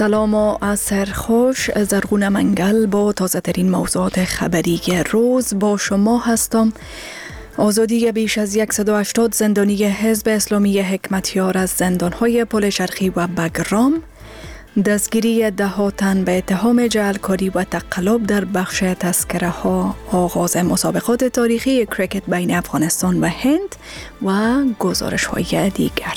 سلام و عصر خوش. زرغون منگل با تازه ترین موضوعات خبری روز با شما هستم. آزادی بیش از 180 زندانی حزب اسلامی حکمتیار از زندانهای پل شرقی و بگرام، دستگیری 10 تن به اتهام جعلکاری و تقلب در بخش تذکره ها، آغاز مسابقات تاریخی کریکت بین افغانستان و هند و گزارش های دیگر.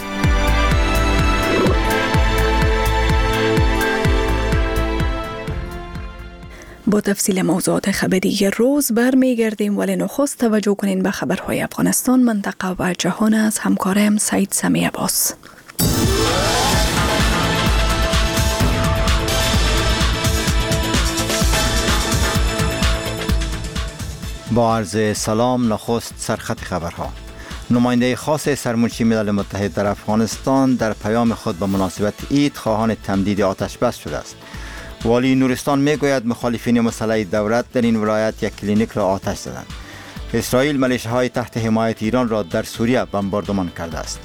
با تفصیل موضوعات خبری روز برمیگردیم، ولی نخست توجه کنین به خبرهای افغانستان، منطقه و جهان از همکارم سعید سمی عباس. با عرض سلام، نخست سرخط خبرها. نماینده خاص سرمنشی ملل متحد در افغانستان در پیام خود به مناسبت عید خواهان تمدید آتش بس شده است. والی نورستان میگوید مخالفین مسلح دولت در این ولایت یک کلینیک را آتش زدند. اسرائیل ملیشه‌های تحت حمایت ایران را در سوریه بمباردمان کرده است.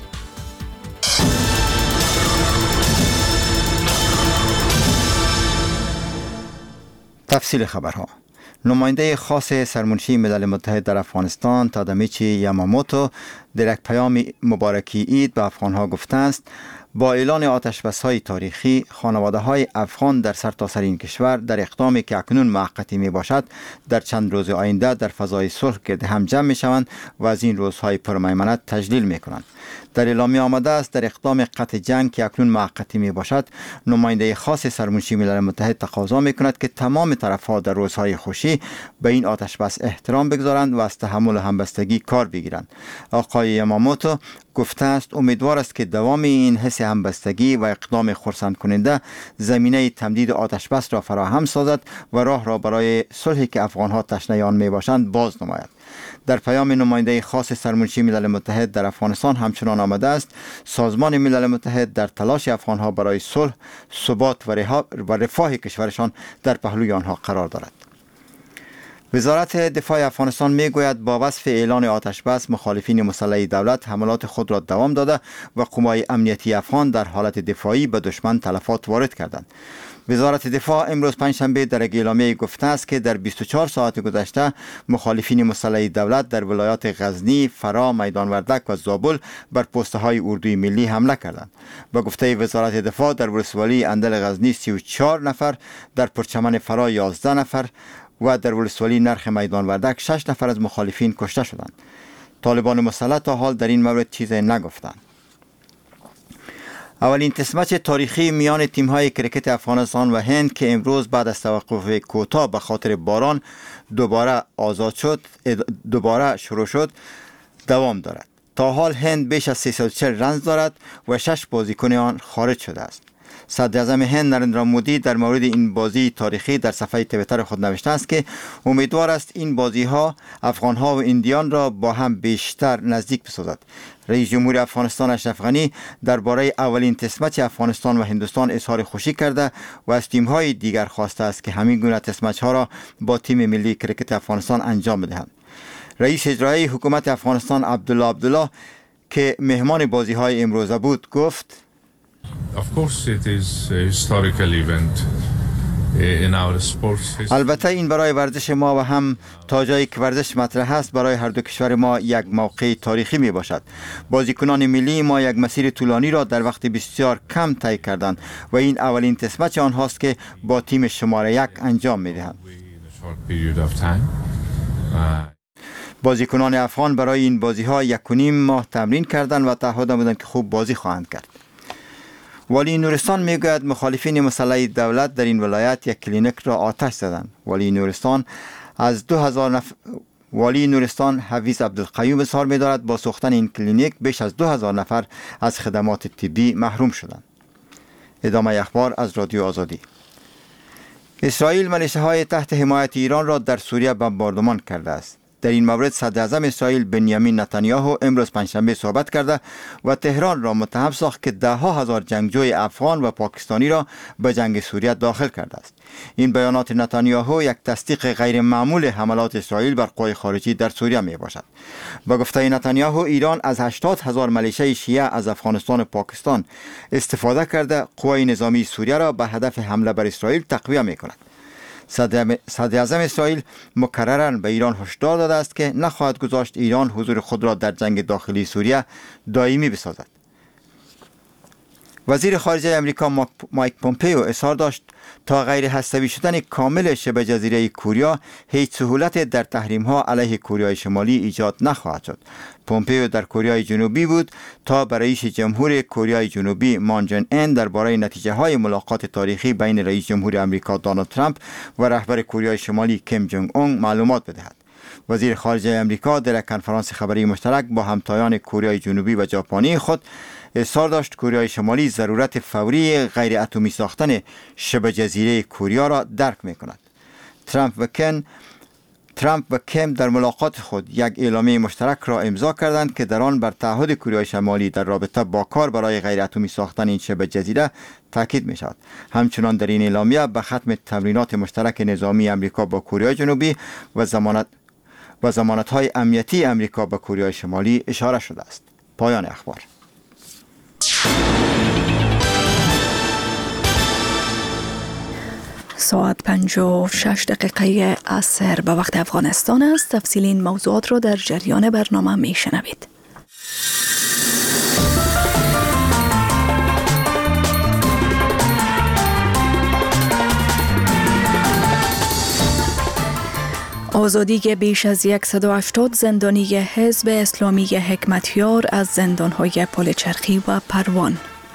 تفصیل خبرها. نماینده خاص سرمنشی ملل متحد در افغانستان تادامیچی یاماموتو در یک پیام مبارکی عید به افغانها گفته است با اعلان آتشبس‌های تاریخی، خانواده‌های افغان در سرتاسر این کشور در اقدامی که اکنون موقتی می باشد در چند روز آینده در فضای صلح گرد هم جمع می شوند و از این روزهای پرمیمنت تجلیل می کنند. در اعلامیه آمده است در اقدام قطع جنگ که اکنون موقتی می باشد، نماینده خاص سرمنشی ملل متحد تقاضا می کند که تمام طرف‌ها در روزهای خوشی به این آتشبس احترام بگذارند و از تحمل و همبستگی کار بگیرند. آقای یاماموتو گفته است امیدوار است که دوام این حس همبستگی و اقدام خرسند کننده زمینه تمدید آتشبس را فراهم سازد و راه را برای صلحی که افغانها تشنه آن می باشند باز نماید. در پیام نماینده خاص سرمنشی ملل متحد در افغانستان همچنان آمده است سازمان ملل متحد در تلاش افغانها برای صلح، ثبات و رفاه کشورشان در پهلوی آنها قرار دارد. وزارت دفاع افغانستان میگوید با وصف اعلان آتشبس مخالفین مسلح دولت حملات خود را دوام داده و قوای امنیتی افغان در حالت دفاعی به دشمن تلفات وارد کردند. وزارت دفاع امروز پنجشنبه در یک اعلامیه گفته است که در 24 ساعت گذشته مخالفین مسلح دولت در ولایات غزنی، فرا، میدان وردک و زابل بر پست‌های اردوی ملی حمله کردند. به گفته وزارت دفاع در ولسوالی اندل غزنی 34 نفر، در پرچمن فرا 11 نفر و در ولسوالی نرخ میدان وردک 6 نفر از مخالفین کشته شدند. طالبان مسلح تا حال در این مورد چیزی نگفتند. اولین تسمچ تاریخی میان تیم‌های کریکت افغانستان و هند که امروز بعد از توقف کوتاه به خاطر باران دوباره شروع شد دوام دارد. تا حال هند بیش از 340 رنز دارد و 6 بازیکن آن خارج شده است. صدر اعظم هند نریندرا مودی در مورد این بازی تاریخی در صفحه توییتر خود نوشته است که امیدوار است این بازی ها افغان ها و ایندیان را با هم بیشتر نزدیک بسازد. رئیس جمهور افغانستان اشرف غنی درباره اولین تسمچ افغانستان و هندوستان اظهار خوشی کرده و از تیم های دیگر خواسته است که همین گونه تسمچ ها را با تیم ملی کریکت افغانستان انجام بدهند. رئیس اجرایی حکومت افغانستان عبدالله که مهمان بازی های امروزه بود گفت Of course it is a historical event in our sports history. البته این برای ورزش ما و هم تا جایی که ورزش مطرح است برای هر دو کشور ما یک موقع تاریخی می باشد. بازیکنان ملی ما یک مسیر طولانی را در وقت بسیار کم طی کردند و این اولین تسمچ آنهاست که با تیم شماره 1 انجام می دهند. بازیکنان افغان برای این بازی ها 1.5 ماه تمرین کردند و تعهد نمودند که خوب بازی خواهند کرد. والی نورستان میگوید مخالفین مسلح دولت در این ولایت یک کلینیک را آتش زدند. والی نورستان حفیظ عبدالقیوم اظهار می‌دارد با سوختن این کلینیک بیش از 2000 نفر از خدمات طبی محروم شدند. ادامه اخبار از رادیو آزادی. اسرائیل ملیشه‌های تحت حمایت ایران را در سوریه بمباردمان کرده است. در این مورد صدر اعظم اسرائیل بنیامین نتانیاهو امروز پنجشنبه صحبت کرده و تهران را متهم ساخت که ده ها هزار جنگجوی افغان و پاکستانی را به جنگ سوریه داخل کرده است. این بیانات نتانیاهو یک تصدیق غیر معمول حملات اسرائیل بر قوای خارجی در سوریه می باشد. با گفته نتانیاهو ایران از 80,000 میلیشه شیعه از افغانستان و پاکستان استفاده کرده قوای نظامی سوریه را به هدف حمله بر اسرائیل تقویه می کند. صدر اعظم اسرائیل مکرراً به ایران هشدار داده است که نخواهد گذاشت ایران حضور خود را در جنگ داخلی سوریه دائمی بسازد. وزیر خارجه امریکا مایک پومپیو اظهار داشت تا غیر هسته‌ای شدن کامل شبه جزیره کوریا هیچ سهولت در تحریم‌ها علیه کوریای شمالی ایجاد نخواهد شد. پومپیو در کوریای جنوبی بود تا به رئیس جمهور کوریای جنوبی مون جن این درباره نتیجه‌های ملاقات تاریخی بین رئیس جمهور آمریکا دونالد ترامپ و رهبر کوریای شمالی کیم جونگ اون معلومات بدهد. وزیر خارجه امریکا در کنفرانس خبری مشترک با همتایان کوریای جنوبی و ژاپنی خود اظهار داشت کوریای شمالی ضرورت فوری غیر اتمی ساختن شبه جزیره کوریا را درک می کند. ترامپ و کیم در ملاقات خود یک اعلامیه مشترک را امضا کردند که در آن بر تعهد کوریای شمالی در رابطه با کار برای غیر اتمی ساختن این شبه جزیره تاکید می شود. همچنان در این اعلامیه به ختم تمرینات مشترک نظامی امریکا با کوریای جنوبی و ضمانت‌های امنیتی امریکا با کوریای شمالی اشاره شده است. پایان اخبار. ساعت 56 دقیقه عصر به وقت افغانستان است. تفصیل این موضوعات را در جریان برنامه می شنوید. آزادی بیش از 180 زندانی حزب اسلامی حکمتیار از زندان‌های پلچرخی و پروان.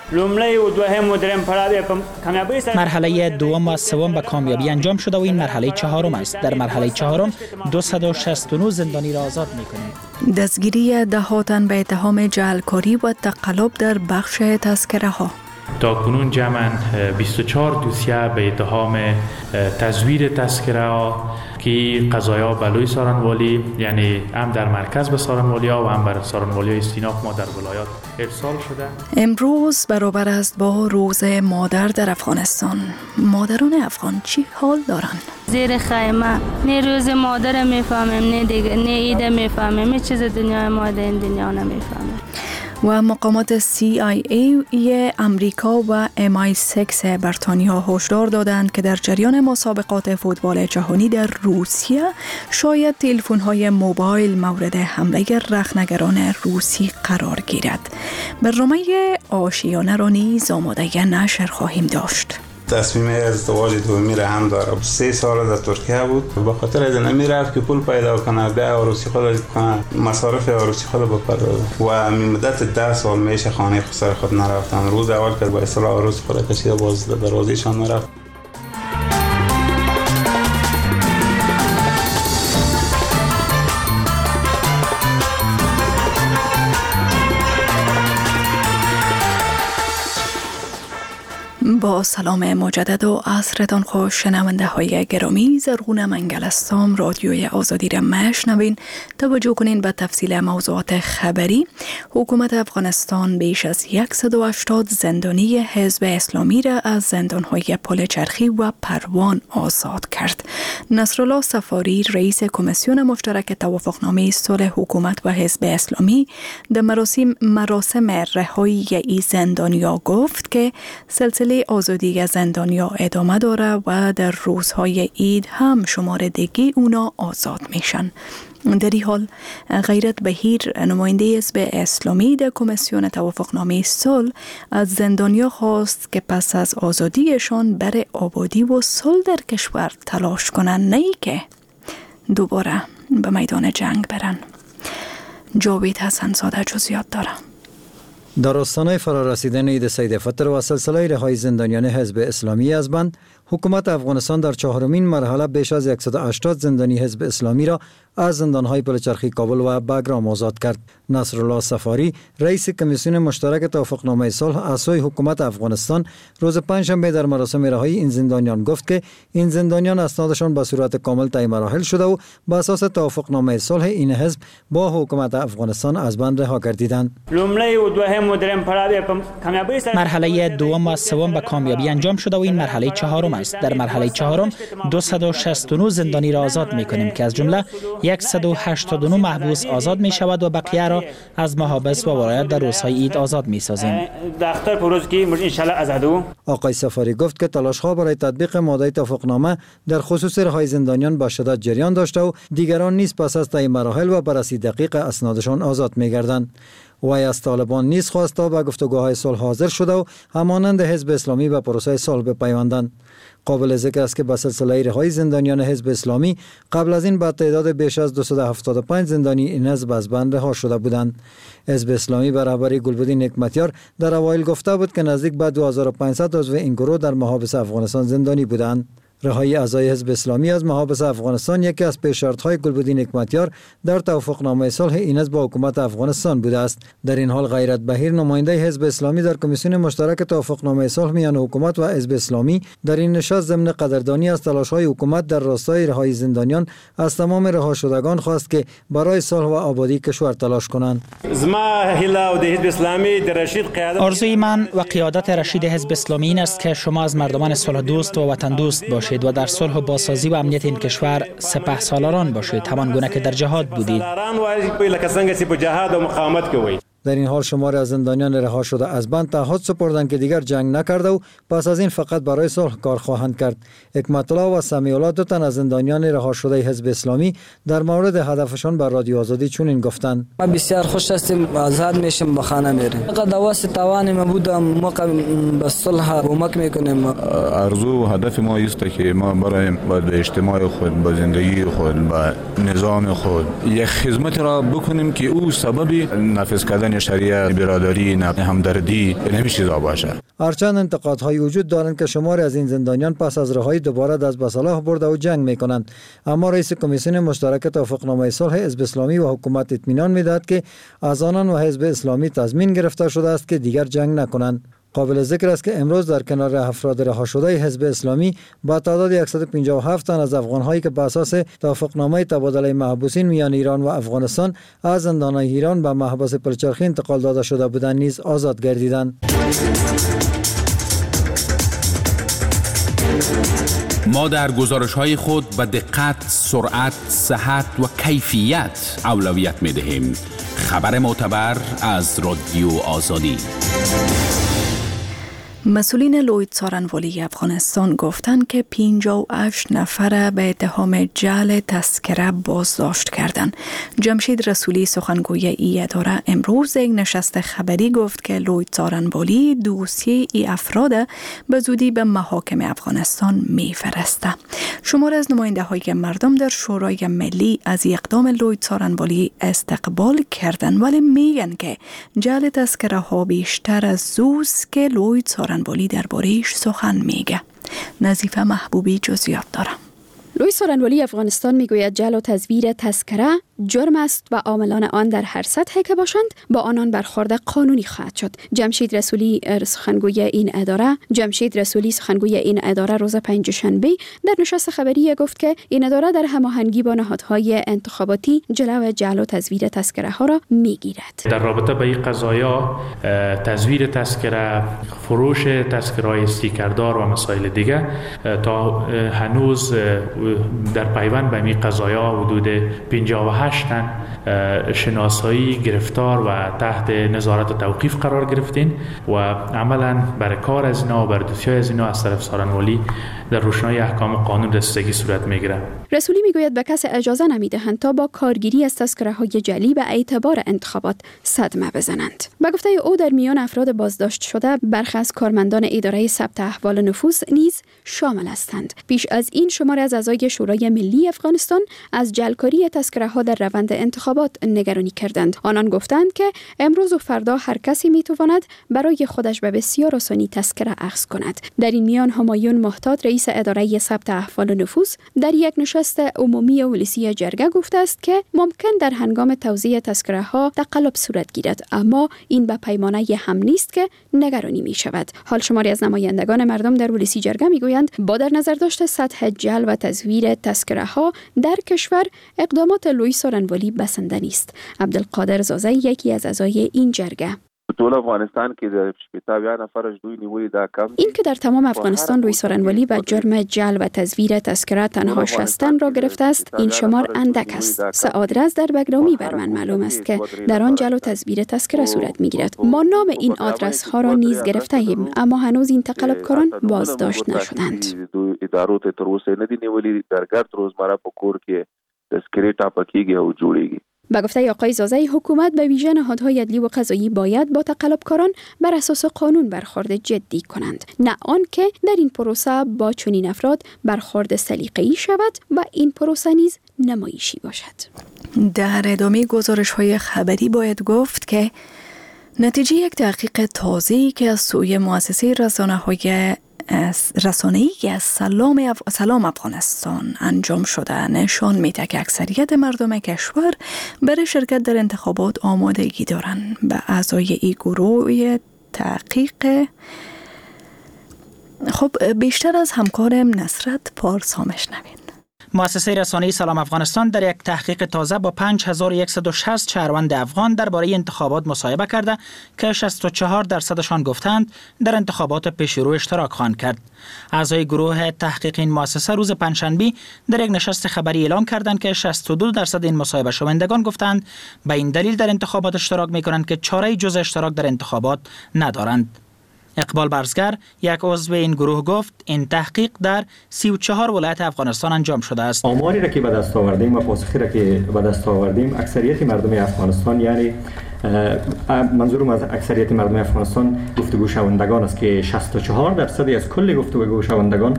مرحله دوم و سوم به کامیابی انجام شده و این مرحله چهارم است. در مرحله چهارم 269 زندانی را آزاد می‌کنیم. دستگیری ده تن به اتهام جعلکاری و تقلب در بخش تذکره ها. تا کنون جمعاً 24 دوسیه به اتهام تزویر تذکره ها که قضایا بلوی سارنوالی، یعنی هم در مرکز به سارنوالی ها و هم بر سارنوالی استیناف ما در ولایات ارسال شده. امروز برابر است با روز مادر در افغانستان. مادران افغان چی حال دارند؟ زیر خیمه نه روز مادر میفهمیم، نه دیگه نه ایده میفهمیم، هیچ چیز دنیای ما در این دنیا نمیفهمیم. و مقامات CIA امریکا و MI6 بریتانیا هشدار دادند که در جریان مسابقات فوتبال جهانی در روسیه شاید تلفن‌های موبایل مورد حمله رخنگران روسی قرار گیرد. برنامه آشیانه را نیز آماده نشر خواهیم داشت. تصمیم ازدواج دومی را هم داره. 3 سال در ترکیه بود. به خاطر از نمی رفت که پول پیدا کنه، بیا عروسی خود کنه، مصارف عروسی خود بپردازه. و مدت 10 سال میشه خانه خسر خود نرفتم. روز اول که با اصطلاح عروسی خود کشیده باز دروازه‌شان نرفت. با سلام مجدد و عصرتان خوش شنونده های گرامی. زرغون منگل هستم. رادیوی آزادی را میشنوین. توجه کنین به تفصیل موضوعات خبری. حکومت افغانستان بیش از 180 زندانی حزب اسلامی را از زندانهای پلچرخی و پروان آزاد کرد. نصرالله صفاری رئیس کمیسیون مشترک توافقنامه صلح حکومت و حزب اسلامی در مراسم رهایی این زندانیا گفت که سلسله آزادی زندانیا ادامه داره و در روزهای عید هم شماردگی اونا آزاد میشن. در این حال غیرت بهیر نماینده حزب اسلامی در کمیسیون توافقنامه صلح از زندانیا خواست که پس از آزادیشان برای آبادی و صلح در کشور تلاش کنن، نه ای که دوباره به میدان جنگ برن. جاوید حسن زاده جزئیات داره. در آستانه فرارسیدن عید سید فطر و سلسله رهایی زندانیان حزب اسلامی از بند، حکومت افغانستان در چهارمین مرحله بیش از 180 زندانی حزب اسلامی را از زندانهای پلچرخی کابل و بگرام آزاد کرد. نصرالله سفاری، رئیس کمیسیون مشترک توافقنامه صلح از سوی حکومت افغانستان، روز پنجشنبه در مراسم رهایی این زندانیان گفت که این زندانیان اسنادشان به صورت کامل طی مراحل شده و بر اساس توافقنامه صلح این حزب با حکومت افغانستان از بند رها گردیدند. مرحله دوم و سوم به کامیابی انجام شده و این مرحله چهارم است. در مرحله چهارم 269 زندانی را آزاد می‌کنیم که از جمله 189 محبوس آزاد می شود و بقیه را از محابس و ولایت در روزهای عید آزاد می سازیم. آقای سفاری گفت که تلاش‌ها برای تطبیق ماده توافقنامه در خصوص رهایی زندانیان با شدت جریان داشته و دیگران نیز پس از طی مراحل و بررسی دقیق اسنادشان آزاد می گردند. وی از طالبان نیز خواست تا به گفتگوهای صلح حاضر شده و همانند حزب اسلامی به پروسه صلح بپیوندند. قابل ذکر است که به سلسله رهایی زندانیان حزب اسلامی قبل از این با تعداد بیش از 275 زندانی این حزب از بند رها شده بودند. حزب اسلامی به رهبری گلبدین نعمتیار در اوایل گفته بود که نزدیک به 2500 عضو این گروه در محابس افغانستان زندانی بودند. رهایی اعضای حزب اسلامی از محابس افغانستان یکی از پیش‌شرط‌های گلبدین نعمتیار در توافقنامه صلح این حزب با حکومت افغانستان بوده است. در این حال غیرت بهیر، نماینده حزب اسلامی در کمیسیون مشترک توافقنامه صلح میان حکومت و حزب اسلامی، در این نشست ضمن قدردانی از تلاش‌های حکومت در راستای رهایی زندانیان از تمام رها شدگان خواست که برای صلح و آبادی کشور تلاش کنند. آرزوی من و قیادت رشید حزب اسلامی این است که شما از مردمان صلح دوست و وطن دوست باشید و در صلح و بازسازی و امنیت این کشور سپهسالاران باشید، همان گونه که در جهاد بودید. در این حال شماری از زندانیان رها شده از بند تعهد سپردند که دیگر جنگ نکرده و پس از این فقط برای صلح کار خواهند کرد. حکمت الله و سمیع الله، دو تن از زندانیان رها شده حزب اسلامی، در مورد هدفشان بر رادیو آزادی چنین گفتند: ما بسیار خوش هستیم، آزاد میشیم، به خانه میریم. قدواس توان ما بودم، ما به صلح کمک میکنیم. آرزو و هدف ما است که ما برای به اجتماع خود، به زندگی خود، به نظام خود یک خدمت را بکنیم که او سبب نافذ کردن شریعت، برادری، همدردی نمیشه باشه. هرچند انتقادهای وجود دارند که شماری از این زندانیان پس از رهایی دوباره دست به سلاح برده و جنگ میکنند، اما رئیس کمیسیون مشترک توافقنامه صلح حزب اسلامی و حکومت اطمینان میدهد که از آنان و حزب اسلامی تضمین گرفته شده است که دیگر جنگ نکنند. قابل ذکر است که امروز در کنار افراد رها شده حزب اسلامی با تعداد 157 تن از افغان‌هایی که بر اساس توافقنامه تبادله محبوسین میان ایران و افغانستان از زندان‌های ایران به محبس پلچرخی انتقال داده شده بودند نیز آزاد گردیدند. ما در گزارش‌های خود به دقت، سرعت، صحت و کیفیت اولویت می‌دهیم. خبر معتبر از رادیو آزادی. مسئولین لوید سارنوالی افغانستان گفتند که 58 نفر به اتهام جعل تذکره بازداشت کردند. جمشید رسولی، سخنگوی ای اداره، امروز یک نشست خبری گفت که لوید سارنوالی دوسیه ای افراد به زودی به محاکم افغانستان میفرسته. شمار از نماینده های مردم در شورای ملی از اقدام لوید سارنوالی استقبال کردند، ولی میگن که جعل تذکره ها بیشتر از زوست که لوید سارنوالی درباره‌اش سخن میگه. نظیفه محبوبی جزئیات داره. لوید سارنوالی افغانستان میگوید جعل و تزویر تذکره جرم است و عاملان آن در هر سطحی که باشند با آنان برخورد قانونی خواهد شد. جمشید رسولی سخنگوی این اداره روز پنجشنبه در نشست خبری گفت که این اداره در هماهنگی با نهادهای انتخاباتی جلو جعل و تزویر تذکره ها را میگیرد. در رابطه با این قضایا، تزویر تذکره، فروش تذکره‌های استیکردار و مسائل دیگه، تا هنوز در پیوند به این قضایا حدود 58 تن شناسایی، گرفتار و تحت نظارت و توقیف قرار گرفتین و عملا برای کار از اینا و بر دوسیای از اینا از طرف سارنوالی در روشنای احکام قانون رسیدگی صورت میگیره. رسولی میگوید به کسی اجازه نمیدهند تا با کارگیری از تذکره‌های جعلی به اعتبار انتخابات صدمه بزنند. به گفته او در میان افراد بازداشت شده برخی از کارمندان اداره ثبت احوال نفوس نیز شامل هستند. پیش از این شماری از اعضای شورای ملی افغانستان از جعلکاری تذکره‌ها در روند انتخابات نگرانی کردند. آنان گفتند که امروز و فردا هر کسی میتواند برای خودش به بسیار آسانی تذکره اخذ کند. در این میان همایون محتاط رئیس اداره ثبت احوال نفوس در یک نشست عمومی ولسی جرگه گفته است که ممکن در هنگام توزیع تذکره ها تقلب صورت گیرد، اما این به پیمانه هم نیست که نگرانی می شود. حال شماری از نمایندگان مردم در ولسی جرگه می گویند با در نظر داشت سطح جعل و تزویر تذکره ها در کشور اقدامات لویی سورنوالی بسنده نیست. عبدالقادر زازه یکی از اعضای این جرگه: ټول افغانستان کې د 80 نفر دوی نیولې دا کم. این که در تمام افغانستان لویی سورنوالی به جرم جعل و تزویر تذکره تنها 60 را گرفته است، این شمار اندک است. سه در بگرامی بر من معلوم است که در آن جعل و تزویر تذکره صورت میگیرد. ما نام این آدرس ها را نیز گرفته ایم، اما هنوز این تقلبکاران بازداشت نشدند. ادارو ته تر اوسه نه دي نیولې، در ګرد روزمره په کور کې تذکره ټاپکیږي او جوړیږي. به گفته آقای زازه، حکومت به ویژه نهادهای عدلی و قضایی باید با تقلبکاران بر اساس قانون برخورد جدی کنند، نه آن که در این پروسه با چنین افراد برخورد سلیقه‌ای شود و این پروسه نیز نمایشی باشد. در ادامه گزارش‌های خبری باید گفت که نتیجه یک تحقیق تازه‌ای که از سوی مؤسسه رسانه‌ای از سلام افغانستان انجام شده نشان میده که اکثریت مردم کشور برای شرکت در انتخابات آمادگی دارند. به اعضای این گروه تحقیق بیشتر از همکارم نصرت پارسا میشنوین. مؤسسه رسانه‌ای سلام افغانستان در یک تحقیق تازه با 5160 شهروند افغان درباره انتخابات مصاحبه کرده که 64% گفتند در انتخابات پیشرو اشتراک خواهند کرد. اعضای گروه تحقیق این مؤسسه روز پنجشنبه در یک نشست خبری اعلام کردند که 62% این مصاحبه شوندگان گفتند به این دلیل در انتخابات اشتراک می‌کنند که چاره‌ای جز اشتراک در انتخابات ندارند. اقبال برزگر، یک عضو این گروه، گفت این تحقیق در 34 ولایت افغانستان انجام شده است. آماری را که به دست آوردیم و پاسخی را که به دست آوردیم، اکثریت مردم افغانستان، یعنی منظورم از اکثریت مردم افغانستان گفتگو شوندگان است که 64% از کل گفتگو شوندگان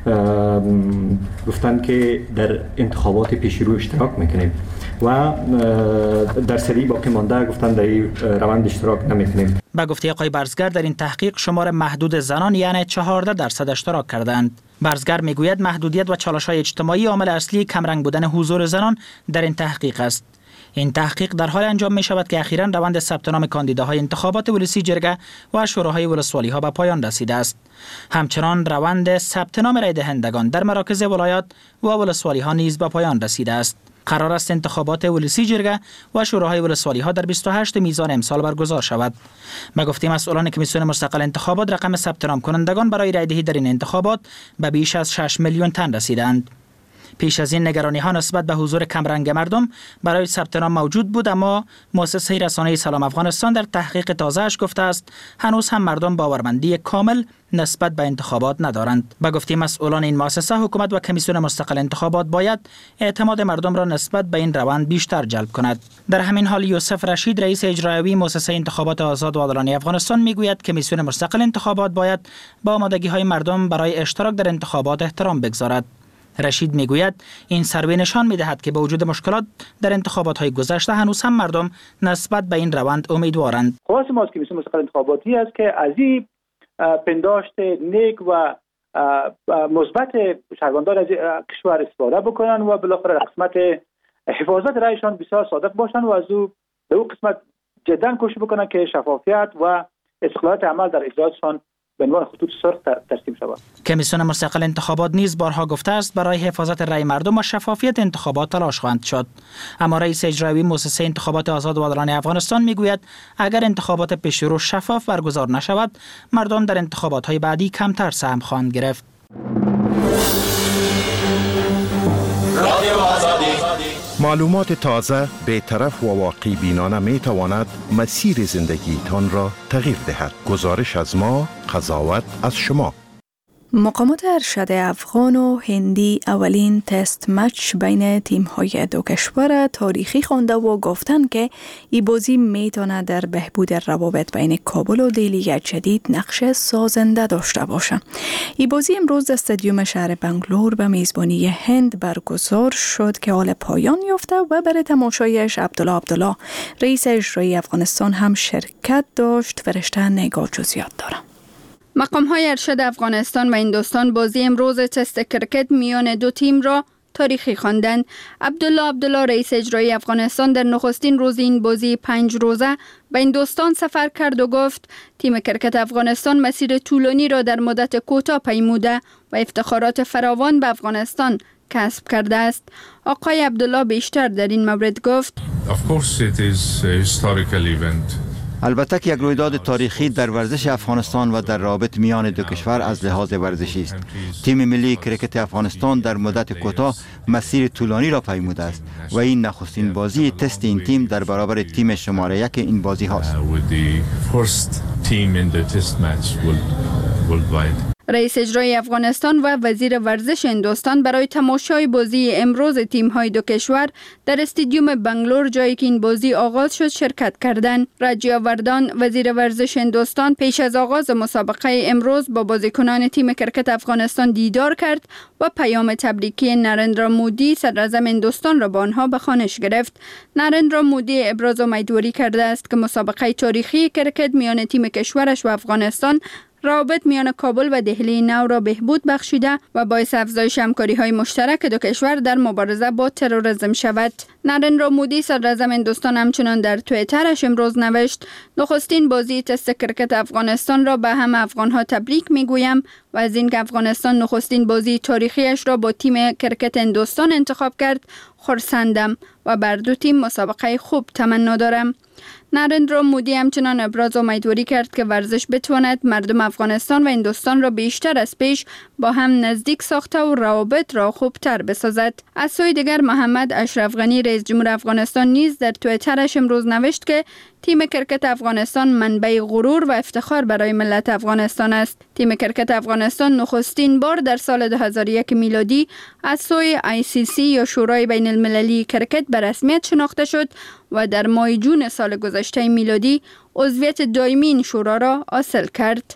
گفتند که در انتخابات پیشرو اشتراک میکنیم و درصدی باقی مانده گفتند در این روند اشتراک نمیکنیم. با گفته آقای برزگر، در این تحقیق شمار محدود زنان یعنی 14% اشتراک کردند. برزگر میگوید محدودیت و چالش‌های اجتماعی عامل اصلی کمرنگ بودن حضور زنان در این تحقیق است. این تحقیق در حال انجام می شود که اخیراً روند ثبت نام کاندیداهای انتخابات ولسی جرگه و شوراهای ولسوالی ها به پایان رسیده است. همچنان روند ثبت نام رای دهندگان در مراکز ولایات و ولسوالی ها نیز به پایان رسیده است. قرار است انتخابات ولسی جرگه و شوراهای ولسوالی ها در 28 میزان امسال برگزار شود. به گفته مسئولان کمیسیون مستقل انتخابات، رقم ثبت نام کنندگان برای رای دهی در این انتخابات به بیش از 6 میلیون تن رسیدند. پیش از این نگرانی ها نسبت به حضور کمرنگ مردم برای ثبت نام موجود بود، اما مؤسسه رسانه‌ای سلام افغانستان در تحقیق تازه‌اش گفته است هنوز هم مردم باورمندی کامل نسبت به انتخابات ندارند. به گفته مسئولان این مؤسسه، حکومت و کمیسیون مستقل انتخابات باید اعتماد مردم را نسبت به این روند بیشتر جلب کند. در همین حال یوسف رشید، رئیس اجرایی مؤسسه انتخابات آزاد و عادلانه افغانستان، میگوید کمیسیون مستقل انتخابات باید با آمادگی‌های مردم برای اشتراک در انتخابات احترام بگذارد. رشید میگوید این سروی نشان میدهد که با وجود مشکلات در انتخابات‌های گذشته هنوز هم مردم نسبت به این روند امیدوارند. خواست ما از کمیسیون مستقل انتخاباتی است که از این پنداشت نیک و مثبت شهروندان از کشور استفاده بکنن و بالاخره قسمت حفاظت رایشان بسیار صادق باشند و از او قسمت جدا کوشش بکنن که شفافیت و استقلالیت عمل در اجراشان به عنوان خطوط سرخ ترسیم شود. کمیسیون مستقل انتخابات نیز بارها گفته است برای حفاظت رای مردم و شفافیت انتخابات تلاش خواهند شد. اما رئیس اجرایی مؤسسه انتخابات آزاد و عادلانه افغانستان میگوید اگر انتخابات پیشرو شفاف برگزار نشود، مردم در انتخابات‌های بعدی کمتر سهم خواهند گرفت. معلومات تازه، بی‌طرف و واقع بینانه می تواند مسیر زندگیتان را تغییر دهد. گزارش از ما، قضاوت از شما. مقامات ارشد افغان و هندی اولین تست مچ بین تیم‌های دو کشور تاریخی خوانده و گفتند که این بازی میتونه در بهبود روابط بین کابل و دهلی جدید نقش سازنده داشته باشه. این بازی امروز در استادیوم شهر بنگلور به میزبانی هند برگزار شد که حال پایان یافته و برای تماشایش عبدالله رئیس اجرایی افغانستان هم شرکت داشت. فرشته نگاه جزئیات داره. مقام‌های ارشد افغانستان و هندوستان بازی امروز تست کرکت میان دو تیم را تاریخی خواندند. عبدالله رئیس اجرایی افغانستان در نخستین روز این بازی 5 روزه به هندوستان سفر کرد و گفت تیم کرکت افغانستان مسیر طولانی را در مدت کوتاه پیموده و افتخارات فراوان به افغانستان کسب کرده است. آقای عبدالله بیشتر در این مورد گفت Of course it is a historical event. البته که یک رویداد تاریخی در ورزش افغانستان و در رابط میان دو کشور از لحاظ ورزشی است. تیم ملی کرکت افغانستان در مدت کوتاه مسیر طولانی را پیموده است و این نخستین بازی تست این تیم در برابر تیم شماره 1 این بازی هاست. رئیس اجرایی افغانستان و وزیر ورزش هندوستان برای تماشای بازی امروز تیم‌های دو کشور در استادیوم بنگلور جایی که این بازی آغاز شد شرکت کردند. راجیا وردان وزیر ورزش هندوستان پیش از آغاز مسابقه امروز با بازیکنان تیم کرکت افغانستان دیدار کرد و پیام تبریکی نریندرا مودی صدراعظم هندوستان را با آنها به خوانش گرفت. نریندرا مودی ابراز امیدواری کرده است که مسابقه تاریخی کرکت میان تیم کشورش و افغانستان روابط میان کابل و دهلی نو را بهبود بخشیده و باعث افزایش همکاری‌های مشترک دو کشور در مبارزه با تروریسم شود. نریندرا مودی صدراعظم هندوستان همچنان در توییترش امروز نوشت نخستین بازی تست کرکت افغانستان را به همه افغان‌ها تبریک می‌گویم و از اینکه افغانستان نخستین بازی تاریخیش را با تیم کرکت هندوستان انتخاب کرد خرسندم و بر دو تیم مسابقه خوب تمنا دارم. نریندرا مودی همچنان ابراز امیدواری کرد که ورزش بتواند مردم افغانستان و هندوستان را بیشتر از پیش با هم نزدیک ساخته و روابط را خوبتر بسازد. از سوی دیگر محمد اشرف غنی رئیس جمهور افغانستان نیز در توییترش امروز نوشت که تیم کرکت افغانستان منبع غرور و افتخار برای ملت افغانستان است. تیم کرکت افغانستان نخستین بار در سال 2001 میلادی از سوی ICC یا شورای بین المللی کرکت به رسمیت شناخته شد و در ماه جون سال گذشته میلادی عضویت دائمی این شورا را حاصل کرد.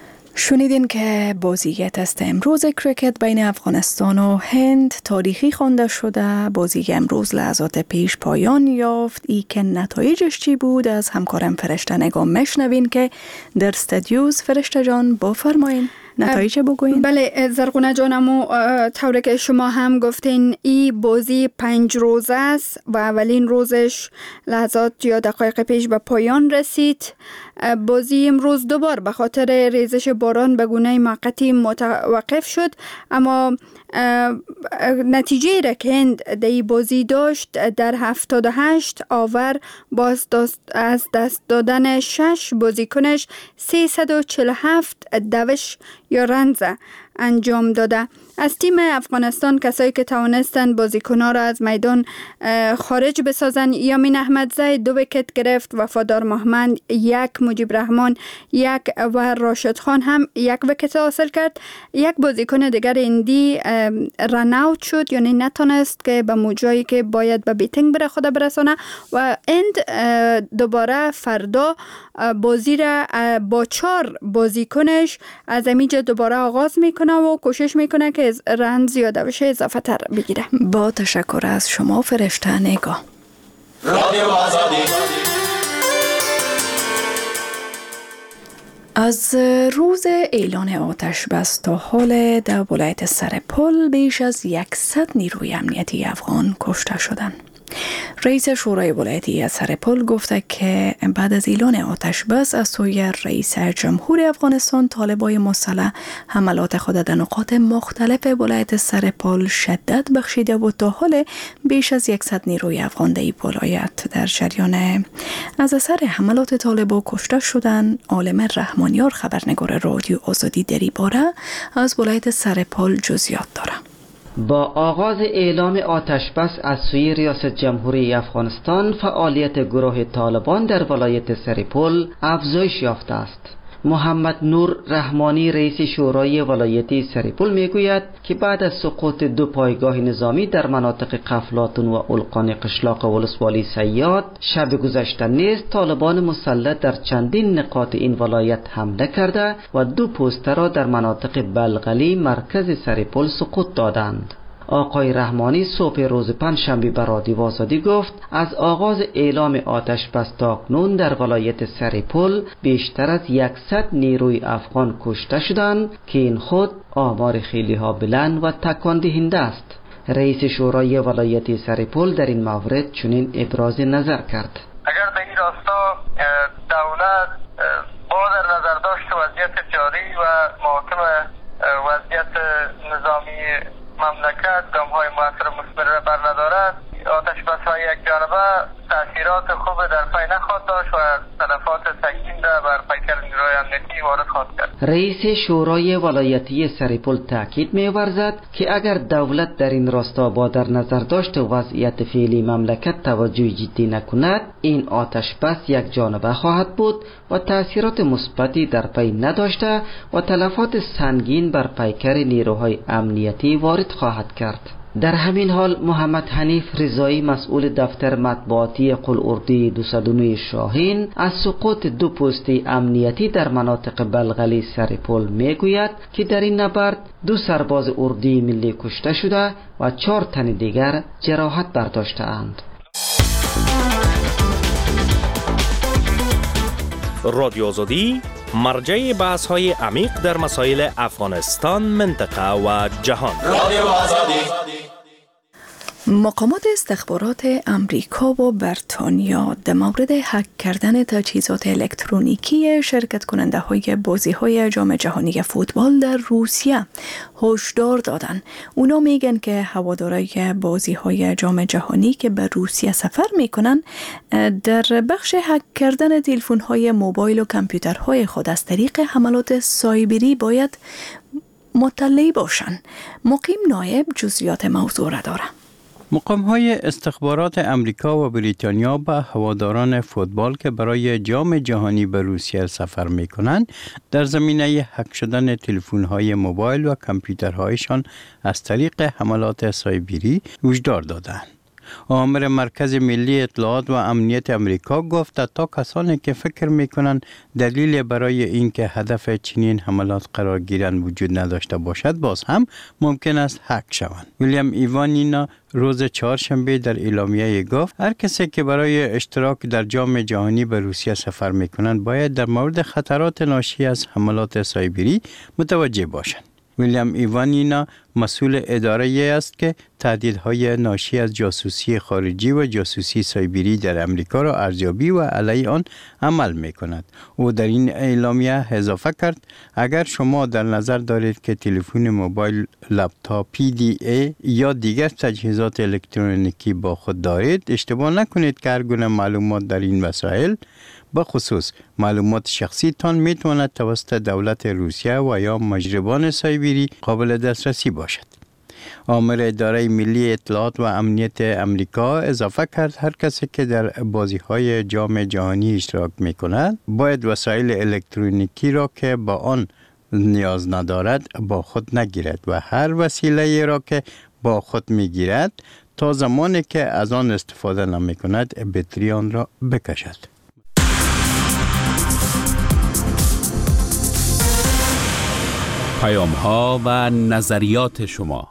شنیدین که بازی تست امروز کرکت بین افغانستان و هند تاریخی خوانده شده. بازی امروز لحظات پیش پایان یافت. ای که نتایجش چی بود از همکارم فرشته نگاه مشنوین که در استودیوز. فرشته جان بفرمایین نتایج بگوین. بله زرغونه جانمو طوری که شما هم گفتین این بازی 5 روزه است و اولین روزش لحظات یا دقایق پیش به پایان رسید. بازی امروز دوبار به خاطر ریزش باران به گونه موقتی متوقف شد، اما نتیجه را که هند در این بازی داشت در 78 آور باز از دست دادن 6 بازیکنش 347 دوش یا رنزه انجام داده. از تیم افغانستان کسایی که توانستند بازیکن‌ها را از میدان خارج بسازن، یامین احمدزی 2 ویکت گرفت، وفادار محمد 1، مجیب رحمان 1 و راشد خان هم 1 ویکت حاصل کرد. یک بازیکن دیگر هندی رن اوت شد، یعنی نتونست که به موجایی که باید به بیتینگ بره خود برسانه و هند دوباره فردا بازی را با 4 بازیکنش از اینجا دوباره آغاز میکنه و کوشش میکنه که رنز یا دوش اضافه تر بگیره. با تشکر از شما فرشته نگاه. از روز اعلان آتش بس تا حال در ولایت سرپل بیش از 100 نیروی امنیتی افغان کشته شدند. رئیس شورای ولایتی سرپل گفته که بعد از اعلان آتش بس از سوی رئیس جمهور افغانستان طالبای مسلح حملات خود در نقاط مختلف ولایت سرپل شدت بخشیده و تا حال بیش از 100 نیروی افغان در ولایت در جریان از اثر حملات طالبا کشته شدند. عالم رحمانیار خبرنگار رادیو آزادی در این باره از ولایت سرپل جزئیات داره. با آغاز اعلام آتش بس از سوی ریاست جمهوری افغانستان، فعالیت گروه طالبان در ولایت سرپل افزایش یافته است. محمد نور رحمانی رئیس شورای ولایتی سرپل میگوید که بعد از سقوط 2 پایگاه نظامی در مناطق قفلاتون و القان قشلاق ولسوالی صیاد شب گذشته نیز طالبان مسلح در چندین نقاط این ولایت حمله کرده و 2 پوسته را در مناطق بلغلی مرکز سرپل سقوط دادند. آقای رحمانی صبح روز پنجشنبه به رادیو آزادی گفت از آغاز اعلام آتش بس تا اکنون در ولایت سرپل بیشتر از 100 نیروی افغان کشته شدند که این خود آمار خیلی ها بلند و تکان دهنده است. رئیس شورای ولایت سرپل در این مورد چنین ابراز نظر کرد. اگر به این راستا دولت با در نظر داشت وضعیت جاری و محاکم وضعیت نظامی مملکت گام‌های مؤثر و مثمر را برندارد، آتش بس‌های یک جانبه تأثیرات خوب در پی نخواهد داشت و تلفات سنگین را بر پیکر نیروی امنیتی وارد خواهد کرد. رئیس شورای ولایتی سرپل تاکید می‌ورزد که اگر دولت در این راستا با در نظر داشت وضعیت فعلی مملکت توجه جدی نکند، این آتش بس یک جانبه خواهد بود و تأثیرات مثبتی در پی نداشته و تلفات سنگین بر پیکر نیروهای امنیتی وارد خواهد کرد. در همین حال محمد حنیف رضایی مسئول دفتر مطبوعاتی قلاردی 209 شاهین از سقوط 2 پوسته امنیتی در مناطق بلغلی سرپل میگوید که در این نبرد 2 سرباز اردی ملی کشته شده و 4 تن دیگر جراحت برداشته اند. رادیو آزادی مرجع بحث های عمیق در مسائل افغانستان، منطقه و جهان. رادیو آزادی. مقامات استخبارات امریکا و بریتانیا در مورد هک کردن تجهیزات الکترونیکی شرکت کننده های بازی های جام جهانی فوتبال در روسیه هشدار دادن. اونا میگن که هوادارای بازی های جام جهانی که به روسیه سفر میکنن در بخش هک کردن تلفن های موبایل و کامپیوترهای خود از طریق حملات سایبری باید مطلع باشن. مقیم نایب جزئیات موضوع را داره. مقام‌های استخبارات امریکا و بریتانیا به هواداران فوتبال که برای جام جهانی به روسیه سفر می‌کنند در زمینه هک شدن تلفن‌های موبایل و کامپیوترهایشان از طریق حملات سایبری هشدار دادند. آمر مرکز ملی اطلاعات و امنیت امریکا گفت تا کسانی که فکر میکنند دلیل برای اینکه هدف چنین حملات قرار گیرند وجود نداشته باشد باز هم ممکن است هک شوند. ویلیام ایوانینا روز چهارشنبه در اعلامیه گفت هر کسی که برای اشتراک در جام جهانی به روسیه سفر میکنند باید در مورد خطرات ناشی از حملات سایبری متوجه باشند. ویلیام ایوانینا مسئول اداره است که تهدیدهای ناشی از جاسوسی خارجی و جاسوسی سایبری در امریکا را ارزیابی و علیه آن عمل می کند. او در این اعلامیه اضافه کرد اگر شما در نظر دارید که تلفن موبایل، لپتاپ، PDA یا دیگر تجهیزات الکترونیکی با خود دارید اشتباه نکنید که هر گونه معلومات در این وسایل به خصوص معلومات شخصی تان می تواند توسط دولت روسیه و یا مجرمان سایبری قابل دسترسی باشد. آمر اداره ملی اطلاعات و امنیت امریکا اضافه کرد هر کسی که در بازی‌های جام جهانی اشتراک می‌کند باید وسایل الکترونیکی را که با آن نیاز ندارد با خود نگیرد و هر وسیله را که با خود می‌گیرد تا زمانی که از آن استفاده نمی‌کند بطری آن را بکشد. پیام‌ها و نظریات شما.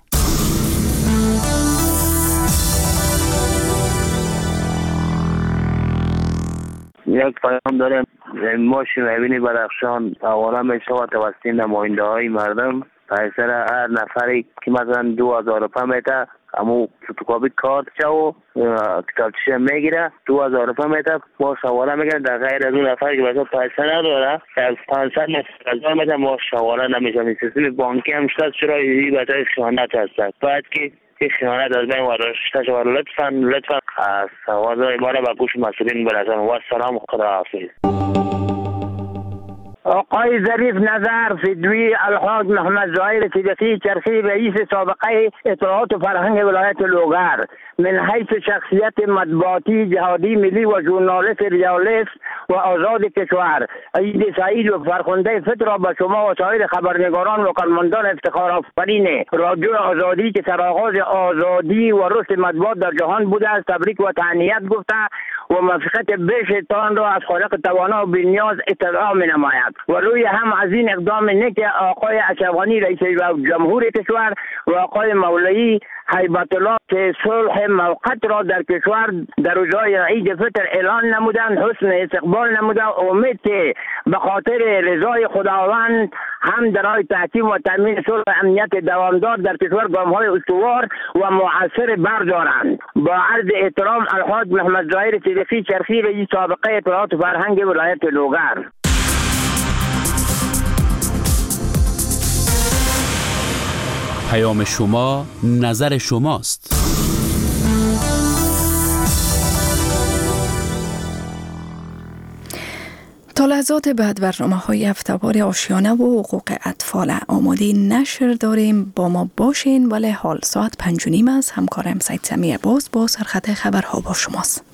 یک پیام داریم. ما شنوین بدخشان آواره می شود توسط نماینده های مردم پیسر هر نفری که مثلا 2000 روپیه میده همون فتوکاپی کارت و کتابچه میگیره 2000 روپیه میده ما شواره میگیره در غیر از اون نفری که مثلا پیسه نداره از 500 مثلا میده ما شواره نمیشه. سیستم بانکی هم شد چرا این بتای خیانت هست باید که خیانت از بین ورداشته شود. لطفا از سوازهای ما را به گوش مسئولین برسان و سلام خدا حافظ. آقای ظریف نظر فدوی الحاج محمد ظاهر صدیقی چرخی رئیس سابقه اطلاعات و فرهنگ ولایت لوگر من حیث شخصیت مطبوعاتی جهادی ملی و ژورنالیست ریالیست و آزاد کشور عید سعید و فرخنده فطر را به شما و سایر خبرنگاران و کارمندان افتخار آفرین رادیو آزادی که سرآغاز آزادی و رشد مطبوعات در جهان بوده است تبریک و تهنیت گفته و موفقیت بیشتان را از خالق توانا و بی‌نیاز استدعا می‌نماید و روی هم از این اقدام نیک آقای اشرف غنی رئیس جمهور کشور و آقای مولوی هیبت الله که صلح موقت را در کشور در روزهای عید فطر اعلان نمودند حسن استقبال نموده امید که به خاطر رضای خداوند هم برای تحکیم و تامین صلح و امنیت دوامدار در کشور گام‌های استوار و مؤثر بردارند. با عرض احترام الحاج محمد ظاهر صدیقی چرخی رئیس سابقه اطلاعات و فرهنگ ولایت لوگر. پیام شما نظر شماست. تا لحظات بعد برنامه‌های هفته‌وار آشیانه و حقوق اطفال آماده نشر داریم. با ما باشین. ولی حال ساعت 5:30 است. همکارم سید سمیع باز با سرخط خبرها با شماست.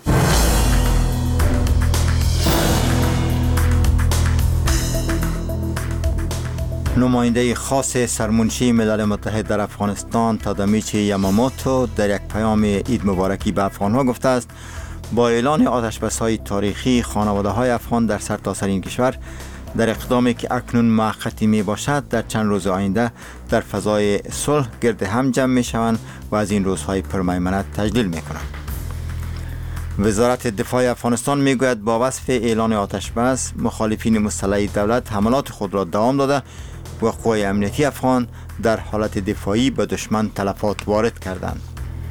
نماینده خاص سرمنشی ملل متحد در افغانستان تادامیچی یاماموتو در یک پیام عید مبارکی به افغانها گفته است با اعلان آتشبس‌های تاریخی خانواده‌های افغان در سرتاسر این کشور در اقدامی که اکنون موقتی می باشد در چند روز آینده در فضای صلح گرد هم جمع می شوند و از این روزهای پرمیمنت تجلیل می کنند. وزارت دفاع افغانستان می گوید با وصف اعلان آتشبس مخالفین مسلح دولت حملات خود را دوام داده و قوای امنیتی افغان در حالت دفاعی به دشمن تلفات وارد کردند.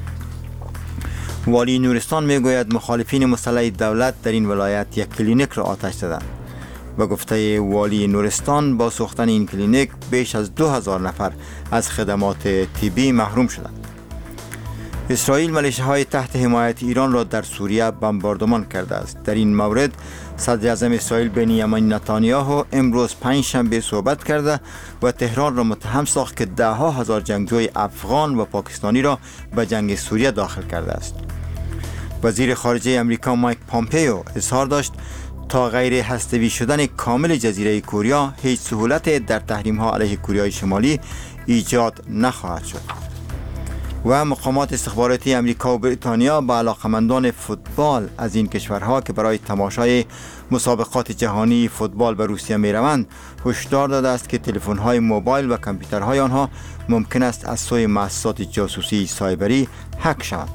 والی نورستان می گوید مخالفین مسلح دولت در این ولایت یک کلینیک را آتش زدند. به گفته والی نورستان با سوختن این کلینیک بیش از 2000 نفر از خدمات طبی محروم شدند. اسرائیل ملیشه‌های تحت حمایت ایران را در سوریه بمباردمان کرده است. در این مورد صدر اعظم اسرائیل بنیامین نتانیاهو امروز پنجشنبه صحبت کرده و تهران را متهم ساخت که ده‌ها هزار جنگجوی افغان و پاکستانی را به جنگ سوریه داخل کرده است. وزیر خارجه امریکا مایک پامپیو اظهار داشت تا غیر هسته‌ای شدن کامل جزیره کوریا هیچ سهولت در تحریم‌ها علیه کوریای شمالی ایجاد نخواهد شد. و مقامات استخباراتی امریکا و بریتانیا با علاقمندان فوتبال از این کشورها که برای تماشای مسابقات جهانی فوتبال به روسیه می روند هشدار داده است که تلفن‌های موبایل و کامپیوترهای آنها ممکن است از سوی مؤسسات جاسوسی سایبری هک شوند.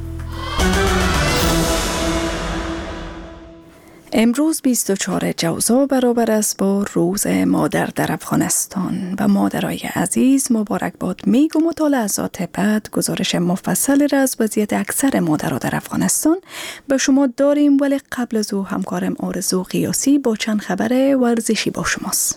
امروز 24 جوزا برابر است با روز مادر در افغانستان و مادرای عزیز مبارک باد میگم و تا لحظات بعد گزارش مفصل را از وضعیت اکثر مادرها در افغانستان به شما داریم. ولی قبل از او همکارم آرزو قیاسی با چند خبر ورزشی با شماست.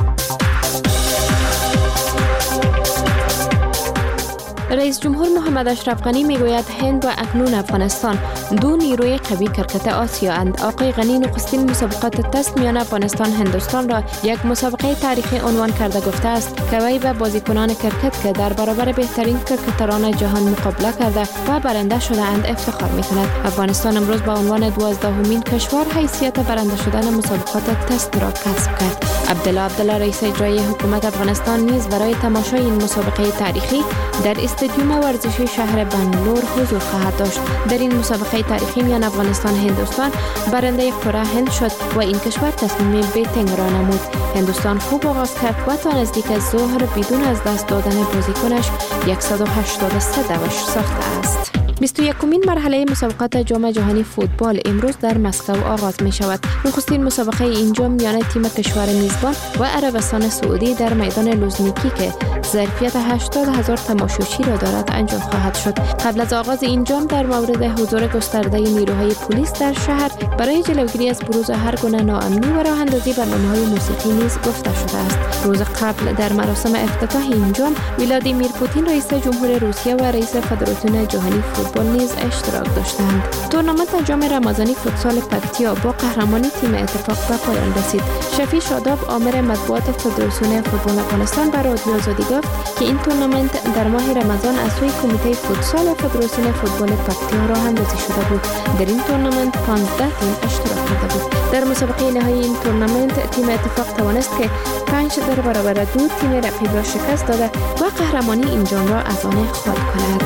رئیس جمهور محمد اشرف غنی میگوید هند و اکنون افغانستان دو نیروی قوی کرکت آسیا اند. آقای غنی نخستین مسابقات تست میان افغانستان هندوستان را یک مسابقه تاریخی عنوان کرده گفته است که وی به بازیکنان کرکت که در برابر بهترین کرکتران جهان مقابله کرده و برنده شده اند افتخار میکند. افغانستان امروز به عنوان 12مین کشور حیثیت برنده شدن مسابقات تست را کسب کرد. عبدالله رئیس اجرایی حکومت افغانستان نیز برای تماشای این مسابقه تاریخی در استادیوم ورزشی شهر بنگلور حضور خواهد داشت. در این مسابقه تاریخی میان افغانستان هندوستان برنده کره هند شد و این کشور تصمیم بیتینگ را نمود. هندوستان خوب آغاز کرد و تا نزدیک ظهر بدون از دست دادن بازیکنش 183 دوش ساخته است. 21مین مرحله مسابقات جام جهانی فوتبال امروز در مسکو آغاز می شود. نخستین مسابقه اینجا میان تیم کشور میزبان و عربستان سعودی در میدان لوزنیکی که ظرفیت 80,000 تماشاچی را دارد انجام خواهد شد. قبل از آغاز این جام در مورد حضور گسترده نیروهای پلیس در شهر برای جلوگیری از بروز هر گونه ناامنی و راه اندازی برنامه‌های موسیقی نیز گفته شده است. روز قبل در مراسم افتتاح این جام ولادیمیر پوتین رئیس جمهور روسیه و رئیس فدراسیون جهانی فوتبال فوتبال نیز اشتراک داشتند. تورنمنت جام رمضانی فوتسال پکتیا با قهرمانی تیم اتفاق به پایان رسید. شفیع شاداب آمر مطبوعات فدراسیون فوتبال افغانستان بر رادیو آزادی گفت که این تورنمنت در ماه رمضان از سوی کمیته فوتسال فدراسیون فوتبال پکتیا راه اندازی شده بود. در این تورنمنت 15 تیم اشتراک کرده بود. در مسابقه نهایی این تورنمنت تیم اتفاق توانست که 5 در برابر 2 تیم رقیب را شکست داده و قهرمانی این جام را از آن خود کند.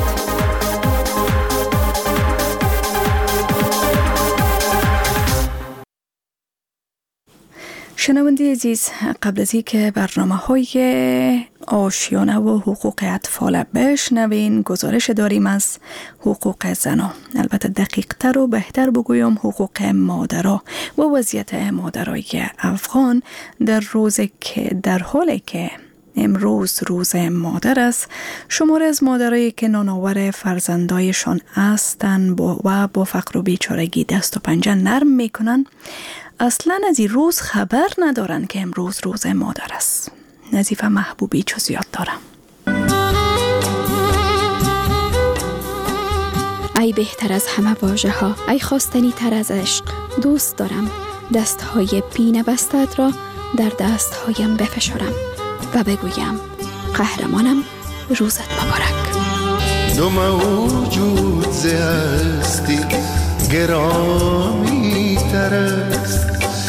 شنونده عزیز، قبل از اینکه برنامه‌های آشیانه و حقوق اطفال بشنوین، گزارش داریم از حقوق زنان. البته دقیق‌تر و بهتر بگویم حقوق مادرها و وضعیت مادرای افغان در حالی که امروز روز مادر است. شمار از مادرایی که نانآور فرزندایشان هستند و با فقر و بیچارگی دست و پنجه نرم میکنن اصلا از این روز خبر ندارن که امروز روز مادر است. نظیفه محبوبی چو زیاد دارم. ای بهتر از همه واژه ها، ای خواستنی تر از عشق، دوست دارم دستهای پینه بستت را در دستهایم بفشارم و بگویم قهرمانم، روزت مبارک. دو موجود ز هستی گرامی تر است،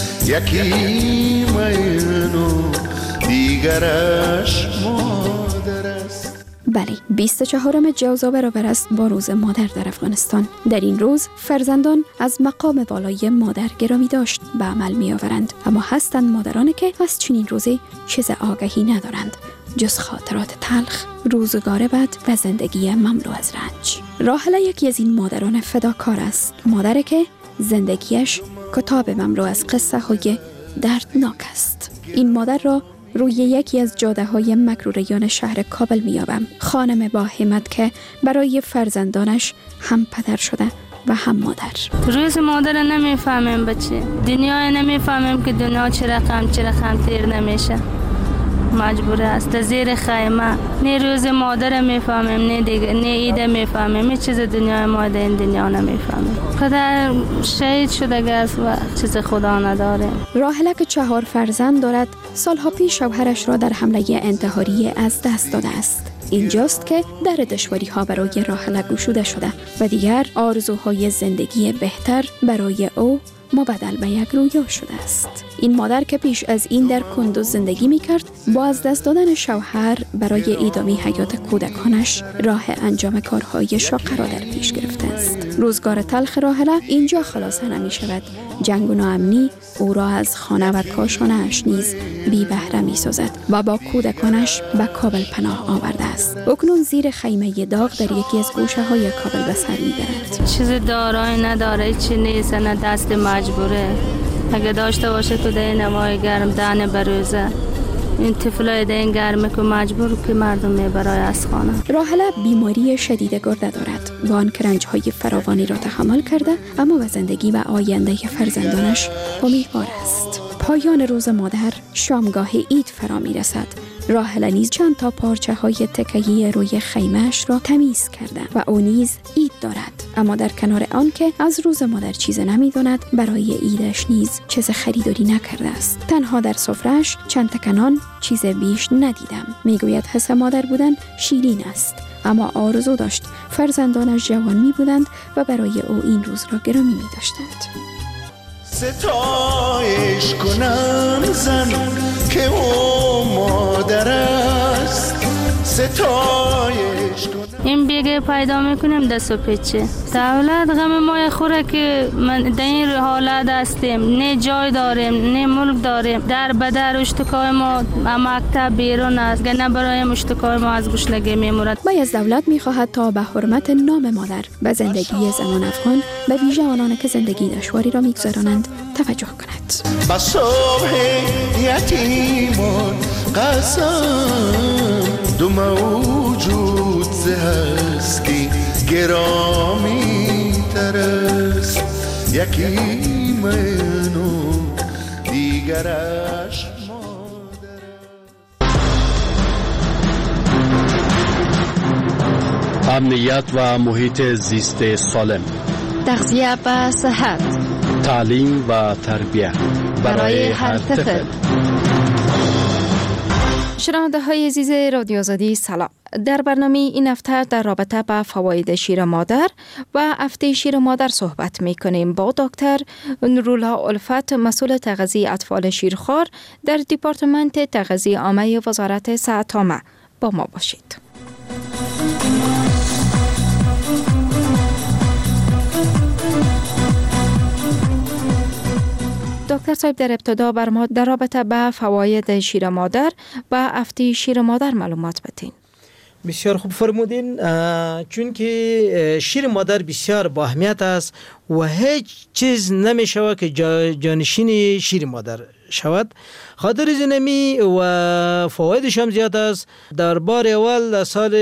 یکی من و دیگرش مادر است. بله، 24 جوزا برابر است با روز مادر در افغانستان. در این روز فرزندان از مقام والای مادر گرامی داشت به عمل می آورند، اما هستند مادرانی که از چنین روزی چیز آگهی ندارند جز خاطرات تلخ، روزگار بد و زندگی مملو از رنج. راحله یکی از این مادران فداکار است، مادری که زندگیش کتاب مملو از قصه های دردناک است. این مادر را روی یکی از جاده های مکروریان شهر کابل میابم. خانم با همت که برای فرزندانش هم پدر شده و هم مادر. روز مادر نمیفهمیم بچه، دنیا نمیفهمیم که دنیا چه رقم تیر نمیشه. مجبور است زیر خیمه. نه روز مادر میفهمیم، نه عید میفهمیم، هیچ چیز دنیای ما در این دنیا نمیفهمیم. پدر شهید شده است و چیز خدا نداره. راحله که 4 فرزند دارد، سالها پیش شوهرش را در حمله انتحاری از دست داده است. اینجاست که در دشواری ها برای راحله گشوده شده و دیگر آرزوهای زندگی بهتر برای او مبدل به یک رویا شده است. این مادر که پیش از این در کندوز زندگی می کرد، با از دست دادن شوهر برای ادامه حیات کودکانش راه انجام کارهای شاق را در پیش گرفته است. روزگار تلخ راحله اینجا خلاصه نمی شود. جنگ و ناامنی او را از خانه و کاشانه اش نیز بی بهره می سازد و با کودکانش به کابل پناه آورده است. اکنون زیر خیمه داغ در یکی از گوشه های کابل به سر می برد. چیز دارای نداره، چی نیست، نه دست مجبوره. اگه داشته باشه که ده نمای گرم دانه بروزه، این طفلای ده این گرمه که مجبور که مردم میبرای از خانه. راحله بیماری شدید گرده دارد و آن رنج‌های فراوانی را تحمل کرده، اما به زندگی و آینده فرزندانش امیدوار است. پایان روز مادر، شامگاه عید فرا می رسد. راحله نیز چند تا پارچه های تکه‌ای روی خیمه‌اش را تمیز کرده و او نیز عید دارد، اما در کنار آن که از روز مادر چیز نمی‌داند، برای عیدش نیز چیز خریداری نکرده است. تنها در سفره‌اش چند تکنان چیز بیش ندیدم. میگوید حس مادر بودن شیرین است، اما آرزو داشت فرزندانش جوان می بودند و برای او این روز را گرامی می داشتند. ستایش کنم زن که او مادر است، ستایش کنم. این بیگه پیدا میکنیم دست و پیچه. دولت غم ما خوره که من در این حالت هستیم، نه جای داریم نه ملک داریم. در بدر اشتکای ما مکتب بیرون است، نه برای اشتکای ما از گشنگی میمورد. ما از دولت میخواهد تا به حرمت نام مادر و زندگی زنان افغان و ویژه آنان که زندگی دشواری را میگذرانند توجه کند. با صبح یتیمان قسم، دو موجود ز هستی گرامی تر است، یکی من و دیگرش امنیت و محیط زیست سالم، تغذیه و صحت، تعلیم و تربیت برای هر طفل. شنونده های عزیز رادیو آزادی سلام. در برنامه این هفته در رابطه با فواید شیر مادر و هفته شیر مادر صحبت می کنیم با دکتر نورالله الفت، مسئول تغذیه اطفال شیرخوار در دپارتمنت تغذیه عامه وزارت صحت عامه. با ما باشید. دکتر صاحب، در ابتدا بر ما در رابطه با فواید شیر مادر و هفته شیر مادر معلومات بدین. بسیار خوب فرمودین. چون که شیر مادر بسیار با اهمیت است و هیچ چیز نمی شود که جانشین شیر مادر شود. خاطر زنمی و فوایدش هم زیاد است. در بار اول در سال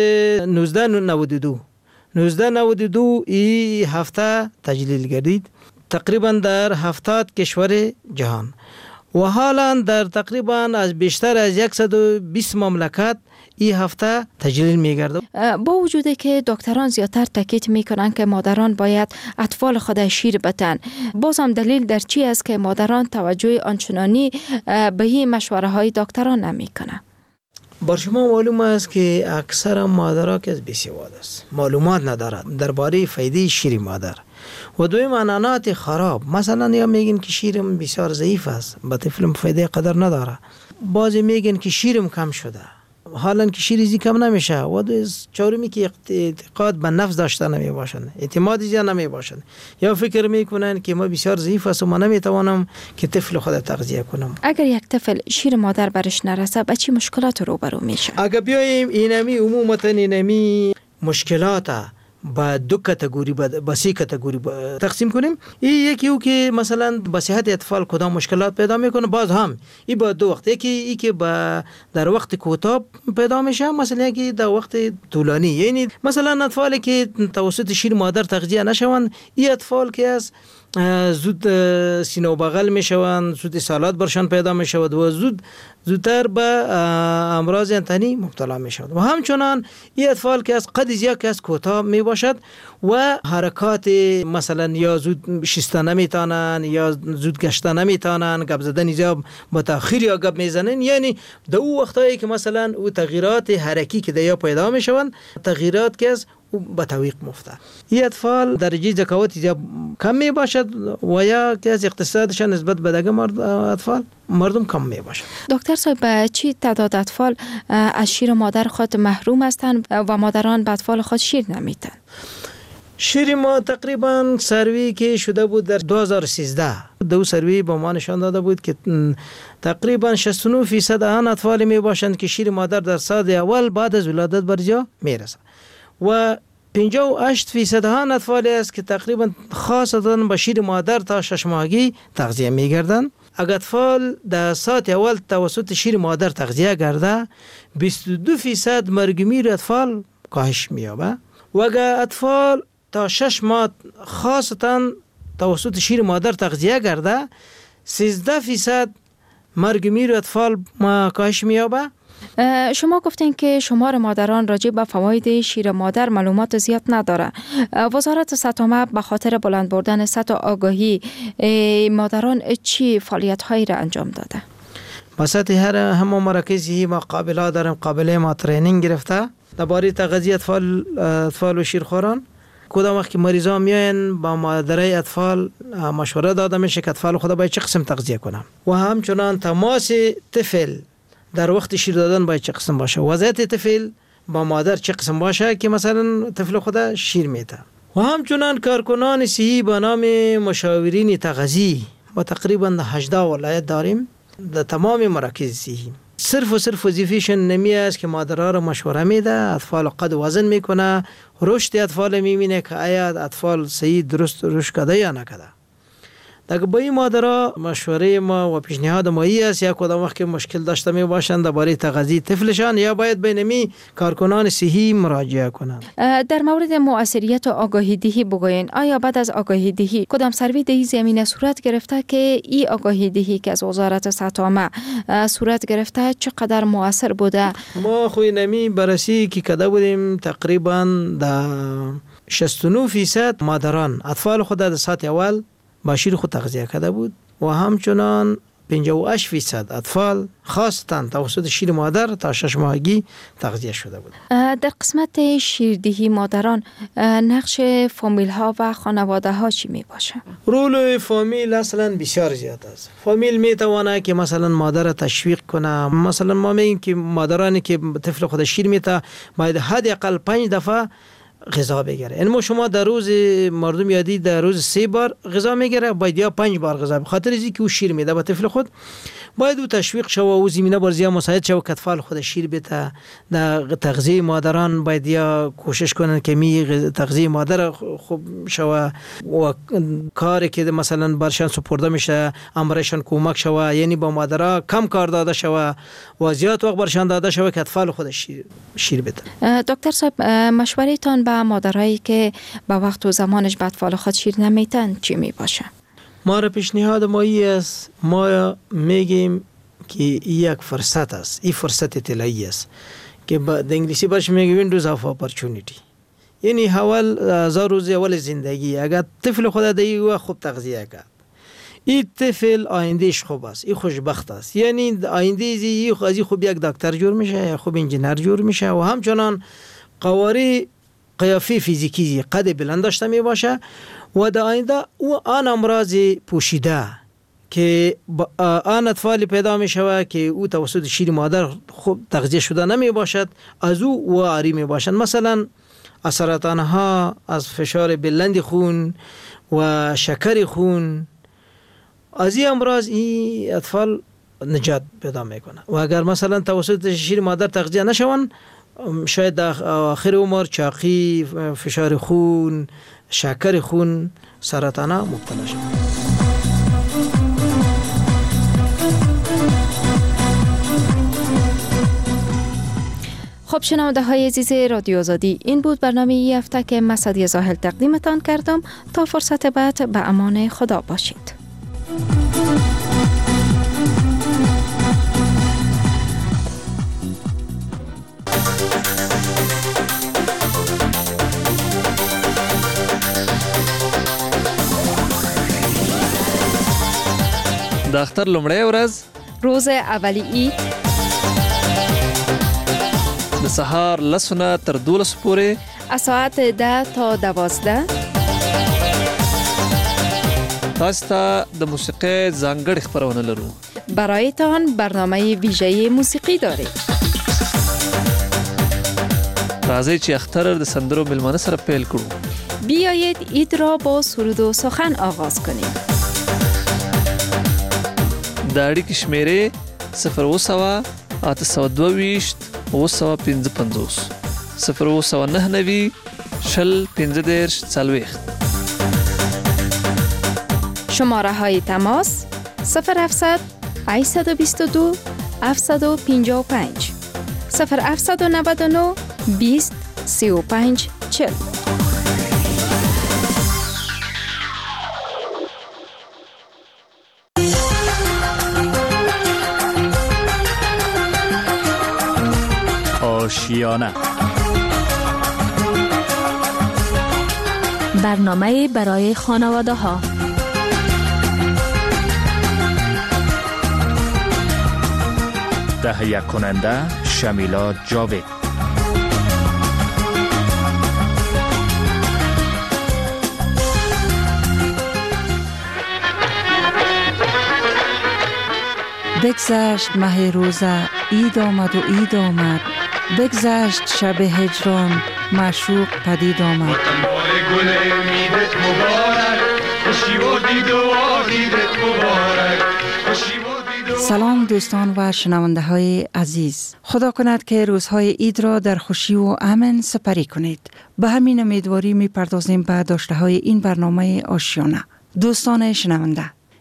1992 این هفته تجلیل گردید، تقریبا در 70 کشور جهان و حالا در تقریبا از بیشتر از 120 مملکت این هفته تجلیل می‌گرده. با وجودی که دکتران زیادتر تاکید می‌کنند که مادران باید اطفال خود شیر بدن، باز هم دلیل در چی است که مادران توجه آنچنانی به این مشوره‌های دکتران نمی‌کنند؟ بر شما معلوم است که اکثر مادرها که از بی‌سواد است، معلومات ندارند درباره فایده شیر مادر و دویم عنعنات خراب. مثلا یا میگن که شیرم بسیار ضعیف است، به طفلم فایده قدر نداره. بعضی میگن که شیرم کم شده، حالا که شیری کم نمیشه. و چهارمی که اعتقاد به نفس داشته نمی باشند، اعتماد زیاد نمی باشند، یا فکر میکنن که ما بسیار ضعیف است و ما نمیتوانم که طفل خود تغذیه کنم. اگر یک طفل شیر مادر برش نرسه به چی مشکلات روبرو میشه؟ اگر بیایم اینمی عموماً اینمی مشکلات با دو کاتگوری با سه کاتگوری تقسیم کنیم. یکی او که مثلا با صحت اطفال کدام مشکلات پیدا میکنه، باز هم این با دو وقت، یکی که در وقت کوتاه پیدا میشه، مثلا یکی در وقت طولانی. یعنی مثلا اطفالی که توسط شیر مادر تغذیه نشوند، این اطفال که از زود سینه و بغل میشوند، زود اسهالات برشان پیدا میشود و زودتر به امراض تنی مبتلا میشود. و همچنان این اطفال که از قد زیاد که از کوتاه می باشد و حرکات مثلا یا زود شسته نمیتونن یا زود گشته نمیتونن، گپ زدن زیاد با تاخیر یا گپ میزنن. یعنی در او وقتایی که مثلا او تغییرات حرکی که در پیدا میشوند، تغییرات که از به تویق مفته، این اطفال درجه ذکاوت زیاد کم می باشد و یا که از اقتصادشان نسبت به دیگر اطفال مردم کم می باشد. دکتر صاحب، چی تعداد اطفال از شیر مادر خود محروم هستند و مادران به اطفال خود شیر نمیدن؟ شیر ما تقریبا سروی که شده بود در 2013 دو سروی با ما نشان داده بود که تقریبا 69% آن اطفال می باشند که شیر مادر در سال اول بعد از ولادت بر جا می رسد و 58% آن اطفالی است که تقریبا خاصتا با شیر مادر تا 6 ماهگی تغذیه می گردند. اگر اطفال در سال اول توسط شیر مادر تغذیه گرده، 22% مرگ میر اطفال کاهش می یابد و اگر اطفال تا 6 ماه خاصتا توسط شیر مادر تغذیه گرده، 13% مرگ میر اطفال کاهش می یابد. شما گفتین که شمار مادران راجع به فواید شیر مادر معلومات زیاد نداره. وزارت صحت عامه به خاطر بلند بردن سطح آگاهی مادران چی فعالیت هایی را انجام داده؟ با سطح همه مراکزی ما قابله داریم، قابله ما ترینینگ گرفته درباره تغذیه اطفال و شیرخواران. کدام وقت که مریضا میاین با مادرای اطفال مشوره داده میشه که اطفال خود باید چه قسم تغذیه کنم و همچنان تماس طفل در وقت شیر دادن باید چه قسم باشه، وضعیت طفل با مادر چه قسم باشه که مثلا طفل خود شیر میده. و همچنان کارکنان صحی به نام مشاورین تغذیه با تقریبا 18 ولایت داریم در تمام مراکز صحی. صرف وظیفه‌شون نمی است که مادرها را مشوره میده، اطفال قد وزن میکنه، رشد اطفال میبینه که آیا اطفال صحیح درست رشد کرده یا نکرده. اگه با این مادرها مشوره ما و پیشنهاد ما است یا کدام وقت مشکل داشته می باشند درباره تغذیه طفلشان یا باید بینمی کارکنان صحی مراجعه کنند. در مورد مؤثریت و آگاهی دهی بگوین، آیا بعد از آگاهی دهی کدام سروی در این زمینه صورت گرفته که این آگاهی دهی که از وزارت صحت عامه صورت گرفته چقدر مؤثر بوده؟ ما خوی نمی بررسی که کرده بودیم تقریبا در 69% مادران اطفال خود در ساعت اول با شیر خود تغذیه کرده بود و همچنان 58% اطفال خاصتاً توسط شیر مادر تا 6 ماهگی تغذیه شده بود. در قسمت شیردهی مادران نقش فامیل ها و خانواده ها چی می باشه؟ رول فامیل اصلا بسیار زیاد است. فامیل می تواند که مثلا مادر تشویق کنه. مثلا ما میگیم که مادرانی که طفل خود شیر میته باید حداقل 5 دفعه غذا بگیره. یعنی شما در روز مردم یادی در روز 3 بار غذا میگیره، باید یا 5 بار غذا، به خاطر اینکه او شیر میده به طفل خود باید او تشویق شو و او زمینه بازی مساعد شو که اطفال خود شیر بده. در تغذیه مادران باید یا کوشش کنن که می تغذیه مادر خوب شو و کاری که مثلا برشان سپرده میشه امرشان کمک شو، یعنی با مادرها کم کار داده شو و زیاد وقت برشان داده شو که اطفال خود شیر بده. دکتر صاحب، مشوره تان به مادرایی که با وقت و زمانش به اطفال خود شیر نمیتن چی می باشه؟ ما را پیشنهاد ما است، ما میگیم که یک فرصت است، این فرصت طلایی است که به انگلیسی باش میگیم ویندوز آف اپورتونیتی، یعنی اول 1000 روز اول زندگی اگر طفل خود دیگه خوب تغذیه کرد این طفل آیندهش خوب است، این خوشبخت است، یعنی آینده ای خوب یک دکتر جور میشه یا خوب انجینر جور میشه و همچنان قواره قیافه فیزیکی قد بلند داشته می باشه و در آینده او آن امراض پوشیده که آن اطفال پیدا می شود که او توسط شیر مادر خوب تغذیه شده نمی باشد از او عاری می باشند، مثلا از سرطان ها، از فشار بلند خون و شکر خون، از این امراض این اطفال نجات پیدا می کنند و اگر مثلا توسط شیر مادر تغذیه نشوند شاید در آخر عمر چاقی، فشار خون، شکر خون، سرطان مبتلا شود. خب شنونده های عزیز رادیو آزادی، این بود برنامه این هفته که من سعدیه زاهل تقدیمتان کردم. تا فرصت بعد به امان خدا باشید. د اختر لومړی ورځ روز اولی عید د سهار 10 نه تر 12 پورې از ساعت 10 تا 12 تاسو ته د موسیقۍ ځانګړې خپرونه لرو. برایتان برنامه ویژه موسیقی داریم. راځئ چې اختر د سندرو ملمانه سره پیل کړو. بیایید عید را با سرود و سخن آغاز کنیم. د اړیکې شمیرې 0 822 955 0 شل 15 شماره های تماس 0700 822 755 0799 20 35 40. آشیانه برنامه برای خانواده ها. تهیه کننده شمیلا جاوید. بگذشت ماه روزه، عید آمد و عید آمد، بگذشت شب هجران، معشوق پدید آمد. سلام دوستان و شنونده های عزیز، خدا کند که روزهای عید را در خوشی و امن سپری کنید. به همین امیدواری می پردازیم به داشته های این برنامه آشیانه. دوستان شنونده،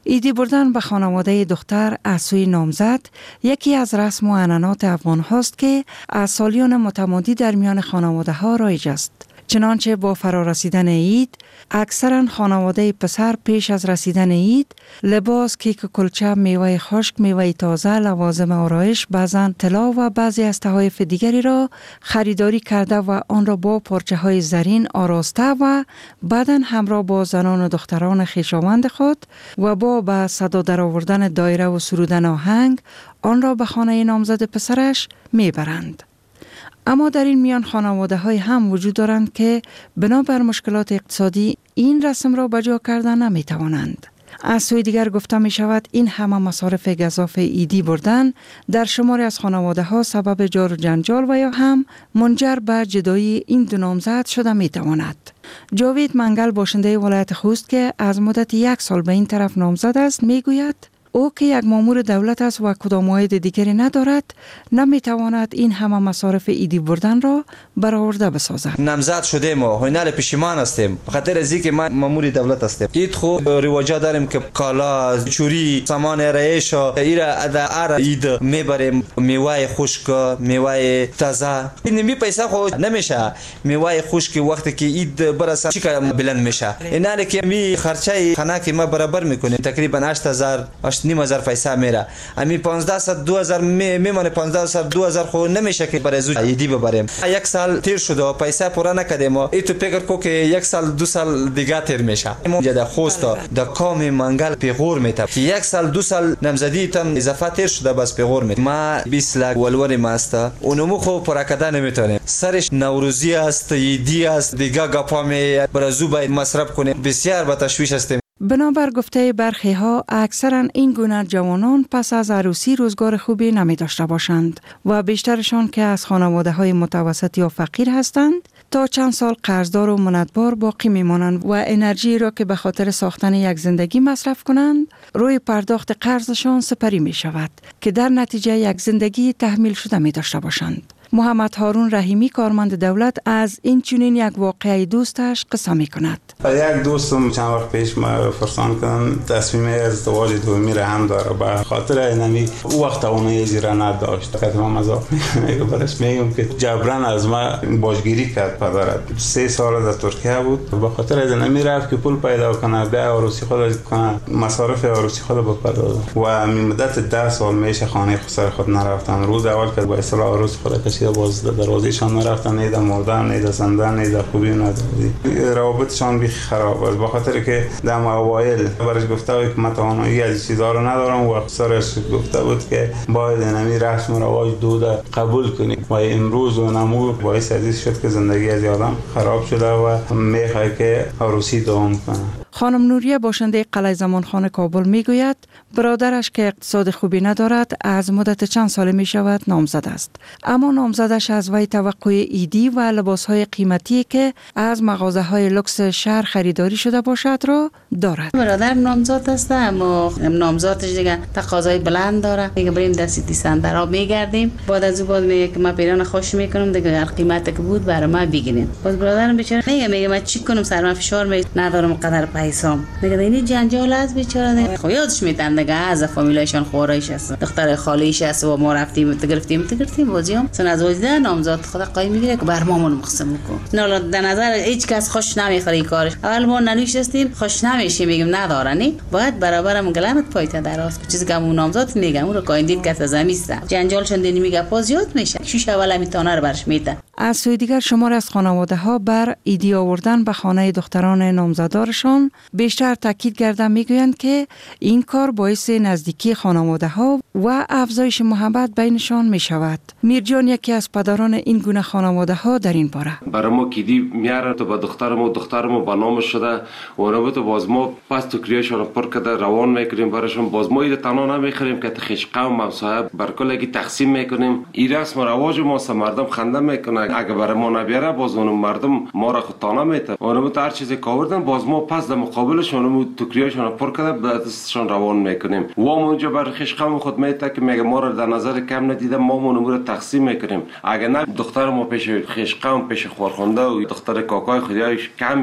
ایدی بردن به خانواده دختر از سوی نامزد یکی از رسم و عنعنات افغان هاست که از سالیان متمادی در میان خانواده ها رایج است. چنانچه با فرارسیدن عید اکثرا خانواده پسر پیش از رسیدن عید لباس، کیک و کلچه، میوه خشک، میوه تازه، لوازم آرایش، بعضن طلا و بعضی از تحایف دیگری را خریداری کرده و آن را با پارچه های زرین آراسته و بعداً همراه با زنان و دختران خویشاوند خود و با به صدا درآوردن دایره و سرودن آهنگ آن را به خانه نامزد پسرش میبرند. اما در این میان خانواده های هم وجود دارند که بنابر مشکلات اقتصادی این رسم را بجا کردن نمی توانند. از سوی دیگر گفته می شود این همه مصارف گزاف ایدی بردن در شماری از خانواده ها سبب جار و جنجال و یا هم منجر به جدایی این دو نامزد شده می تواند. جاوید منگل باشنده ولایت خوست که از مدت 1 سال به این طرف نامزد است می گوید او که یک مامور دولت است و کدام عاید دیگری ندارد نمیتواند این همه مصارف ایدی بردن را برآورده بسازد. نامزد شدیم و هنر پشیمان هستیم بخاطر از اینکه ما مامور دولت هستیم. اید خو رواجا داریم که کالا، چوری، سامان رایش ایرا ادعا اید میبریم، میوه خشک، میوه تازه. این پیسه خو نمیشه. میوه خشک وقتی که اید برسه چیکار بلند میشه. اینا که می خرچه خانه که ما برابر میکنیم تقریبا 8000 9,000 پیسه میره. امی 1500 2000 میمونه. 1500 2000 خو نمیشه که برای زود ایدی ببریم. 1 سال تیر شده و پیسه پورا نکردیم. ای تو فکر کو که 1 سال 2 سال دیگه تیر میشه. ما در خوست در قوم منگل پیغور میته که 1 سال 2 سال نامزدی تام اضافه تیر شده بس پیغور میته. ما 20 لک ولور ماستا اونمو خو پورا کردن نمیتونیم. سرش نوروزی است، ایدی است، دیگه گپا می برای زود باید مصرف کنیم. بسیار با تشویش هستیم. بنابر گفته برخی ها اکثرا این گونه جوانان پس از عروسی روزگار خوبی نمی داشته باشند و بیشترشان که از خانواده های متوسط یا فقیر هستند تا چند سال قرضدار و منتبار باقی می مانند و انرژی را که به خاطر ساختن یک زندگی مصرف کنند روی پرداخت قرضشان سپری می شود که در نتیجه یک زندگی تحمیل شده می داشته باشند. محمد هارون رحیمی کارمند دولت از این چنین یک واقعه دوستش قصه می کند. یک دوستم چند وقت پیش ما فرسان کردن تصمیم ازدواج دومی را هم داره به خاطر اینمی او وقت اون اجرا نداشت. که ما مذاق میگم برش میگم که جبران از ما باجگیری کرد پدرت. 3 سال در ترکیه بود به خاطر اینمی رفت که پول پیدا کنه بیا عروسی خود کنه مصارف عروسی خود بپردازه و مدت 10 سال میشه خانه خسر خود نرفتن. روز اول که با اصلاح عروسی خود کشید باز دروازه‌شان نرفتن، نه مردن نه زندان نه خوبی نداری. روابطشان بی خراب است به خاطر که در اوایل برش گفته بود که من توانایی از چیزا رو ندارم و افسرش گفته بود که باید اینمی رسم و رواج دوده قبول کنیم و امروز و نمو باعث عزیز شد که زندگی از آدم خراب شده و میخواد که عروسی دوام کنه. خانم نوریه باشنده قلعه زمانخانه کابل میگوید برادرش که اقتصاد خوبی ندارد از مدت چند سال می شود نامزد است، اما نامزدش از وی توقع ایدی و لباسهای قیمتی که از مغازه های لکس شهر خریداری شده باشد را دارد. برادر نامزد است اما نامزدش دیگه تقاضای بلند داره. دیگه بریم دستی دیسندرا میگردیم بعد از بعد میگه که من پیران خوش میکنم دیگه هر قیمتی که بود برای ما بگیرین. باز برادرم بیچاره میگه من چی کنم سرم فشار می ندارم قدر پیسام. دیگه این جنجال است بیچاره. خو یادش میتن دیگه از فامیلایشان خورایش است. دختر خالیش است و ما رفتیم گرفتیم بازیام سن از وجده نامزد خدا قایم میگیره که برمامون مقسم کن. نه در نظر هیچ کس خوش نمیخوره این کارش. اول ما ننوشتیم خوش نمیشه میگیم ندارنی باید برابرم گلمت پایته دراست چیزی که اون نامزد میگم اون رو کاندید که زمیسته جنجالشون دینی میگه پا زیاد میشه شش اول میتونه رو برش میده. از سوی دیگر شمار از خانواده ها بر ایدی آوردن به خانه دختران نامزدارشان بیشتر تاکید کرده میگویند که این کار باعث نزدیکی خانواده ها و افزایش محبت بینشان می شود. میرجان یکی از پدران این گونه خانواده ها در این باره برای ما کیدی میاره تو با دخترمو با نام شده و رابط باز ما پس تو کریشون پر کرده روان میکنیم براشون باز ما ایده تنها نمیخریم که تخیش قوم مصاحب بر کلگی تقسیم میکنیم. این رسم و رواج ما مردم خنده میکنه اگه برای ما نبیاره باز اون مردم ما را خود تانا میته اونم هر چیزی کاوردن باز ما پس در مقابلشون اونم تو کریشون پر کرده بعدشون روان میکنیم و ما اونجا بر خیش قوم خود میته که میگه ما را در نظر کم ندیده ما اونم رو تقسیم میکنیم. اگه نه دختر ما پیش خیش قوم پیش خورخونده و دختر کاکای خودیایش کم میاد.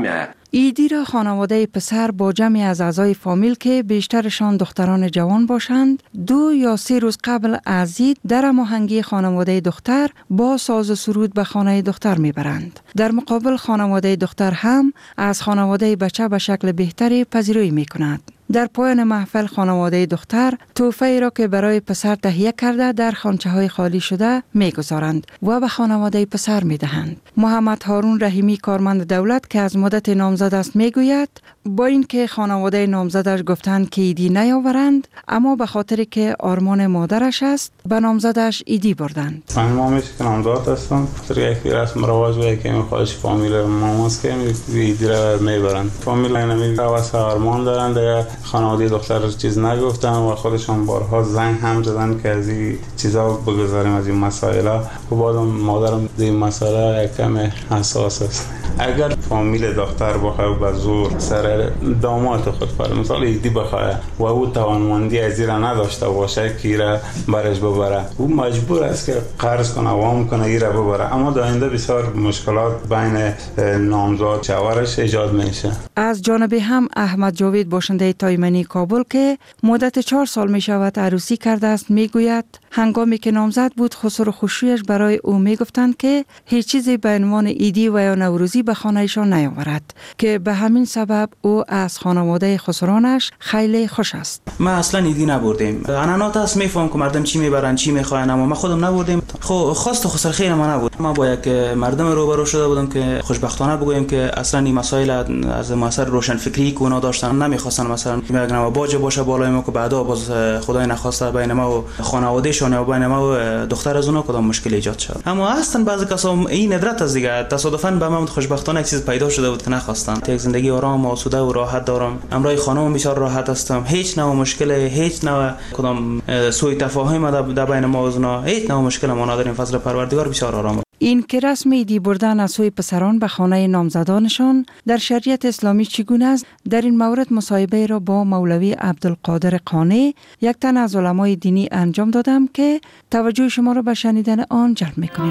ایدی را خانواده پسر با جمعی از اعضای فامیل که بیشترشان دختران جوان باشند 2 یا 3 روز قبل از عید در هماهنگی خانواده دختر با ساز و سرود به خانه دختر میبرند. در مقابل خانواده دختر هم از خانواده بچه به شکل بهتری پذیرایی میکند. در پایان محفل خانواده دختر تحفه‌ای را که برای پسر تهیه کرده در خانچه‌های خالی شده می‌گذارند و به خانواده پسر می‌دهند. محمد هارون رحیمی کارمند دولت که از مدت نامزد است می‌گوید با اینکه خانواده نامزدش گفتند که ایدی نیاورند، اما به خاطری که آرمان مادرش است به نامزدش ایدی بردند. ما میشه که نامزد هستم، خاطر یک رسم رواج و که می‌خواهش فامیل ماماست که ایدی را میبرند. فامیل نمی‌گه واسه آرمان دارند. خانواده دختر چیز نگفتن و خودشان بارها زنگ هم زدن که از این چیزا بگذاریم، از این مسائل و بعد مادرم این مسئله کم حساس است. اگر فامیل دختر بخواه به زور سر داماد خود پر مثال ایدی بخواه و او توانمندی از این نداشته باشه که ایره برش ببره، او مجبور است که قرض کنه وام کنه ایره ببره، اما در آینده بسیار مشکلات بین نامزاد شوهرش ایجاد میشه. از جانب هم احمد جاوید باشنده تایمنی کابل که مدت 4 سال می شود عروسی کرده است میگوید هنگامی که نامزد بود خسر و خوشویش برای او میگفتند که هیچ چیزی به عنوان ایدی و یا نوروزی به خانهشان نیاورد که به همین سبب او از خانواده خسرانش خیلی خوش است. ما اصلا ایدی نبردیم. عنعنات است میفهم که مردم چی میبرن چی میخواین، اما ما خودم نبردیم. خواست و خسر خیر ما نبود. ما با یک مردم روبرو شده بودم که خوشبختانه بگویم که اصلا این مسائل از مسائل روشن فکری که اونا داشتن نمیخواستن مثلا میگن باج باشه بالای ما که بعدا باز خدای نخواسته بین ما و خانواده شون و بین ما و دختر از اونا کدام مشکل ایجاد شد. اما اصلا بعضی کسا این ندرت از دیگه تصادفاً به من خوشبختانه یک چیز پیدا شده بود که نخواستن. یک زندگی آرام و آسوده و راحت دارم. امروی خانم بسیار راحت هستم. هیچ نوع مشکل، هیچ نوع کدام سوء تفاهم در بین ما و اونا، هیچ نوع مشکل ما نداریم. فضل پروردگار بسیار آرام. این که رسم ایدی بردن از سوی پسران به خانه نامزدانشان در شریعت اسلامی چگونه است، در این مورد مصاحبه را با مولوی عبدالقادر قانی یک تن از علمای دینی انجام دادم که توجه شما را به شنیدن آن جلب می‌کنیم.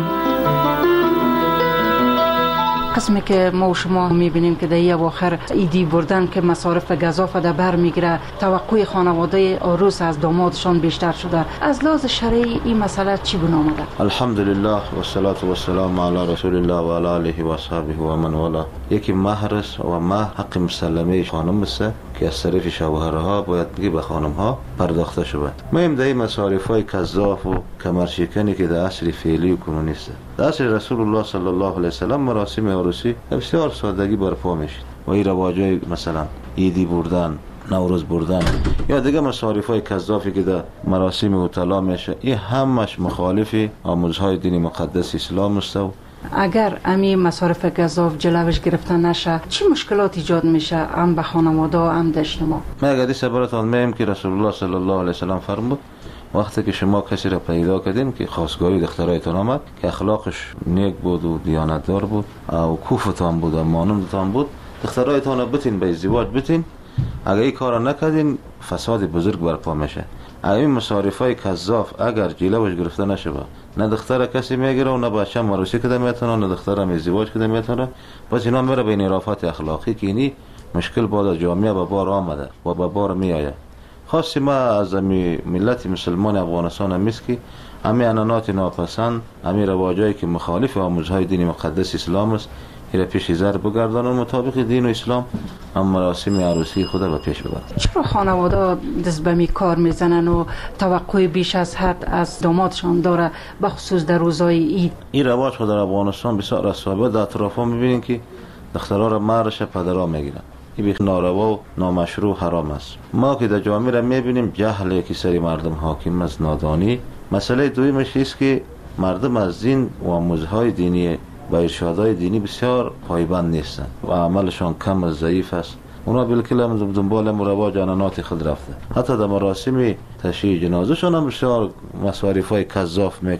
قسمی که ما و شما میبینیم که در اواخر ایدی بردن که مصارف گزاف در بر میگیره، توقع خانواده عروس از دامادشان بیشتر شده. از لحاظ شرعی این مسئله چی بنا آمده؟ الحمدلله و الصلاة و السلام علی رسول الله و علی آله و اصحابه و من والا. یکی مهر است و مهر حق مسلمه خانم است که از طرف شوهرها باید بگی به خانمها پرداخته شود. مهم در این مصارف‌های کذاف و کمرشکنی که در عصر فعلی و کنونی است. در عصر رسول الله صلی الله علیه و سلم مراسم عروسی بسیار سادگی برپا میشد و این رواجای مثلا ایدی بردن، نوروز بردن یا دیگه مصارف‌های کذافی که در مراسم اوتلا میشه، این همش مخالف آموزهای دین مقدس اسلام است. اگر امی مصارف گزاف جلوش گرفته نشه چی مشکلات ایجاد میشه هم به خانواده هم در اجتماع؟ من اگر دیسه براتان میم که رسول الله صلی الله علیه و سلم فرمود وقتی که شما کسی را پیدا کردین که خواستگاری دخترایتان آمد که اخلاقش نیک بود و دیانتدار بود و کوفتان بود و مانندتان بود، دخترایتان را بتین به ازدواج بتین. اگر این کار نکردین فساد بزرگ برپا میشه. این مصارفای کذاف اگر جلوش گرفته نشه نه دختر کسی میگیره و نه بچه عروسی کده میتونه نه دختر هم ازدواج کده میتونه، پس اینا میره به انحرافات اخلاقی که اینی مشکل بعد جامعه به بار آمده و به بار میآید. خاصی ما از ملت مسلمان افغانستان هم است که همه عنعنات ناپسند، همه رواجایی که مخالف آموزهای دین مقدس اسلام است ایره پیش زر بگردن و مطابق دین و اسلام هم مراسم عروسی خود را پیش ببرن. چرا خانواده دست به می کار میزنن و توقع بیش از حد از دامادشان داره به خصوص در روزهای عید؟ این رواج خود در افغانستان بسیار از صحبه در اطرافا میبینین که دخترها را مهرش پدرها میگیرن. این ناروا و نامشروع حرام است. ما که در جامعه را میبینیم جهل که سری مردم حاکم است، نادانی. مسئله دویمش است که مردم از دین و آموزهای دینی و ارشادهای دینی بسیار پایبند نیستند و عملشان کم و ضعیف است. اونا بالکل هم دنبال رواج عنعنات خود رفته. حتی در مراسم تشییع جنازه شون هم بسیار مصارف‌های کذاف میکنن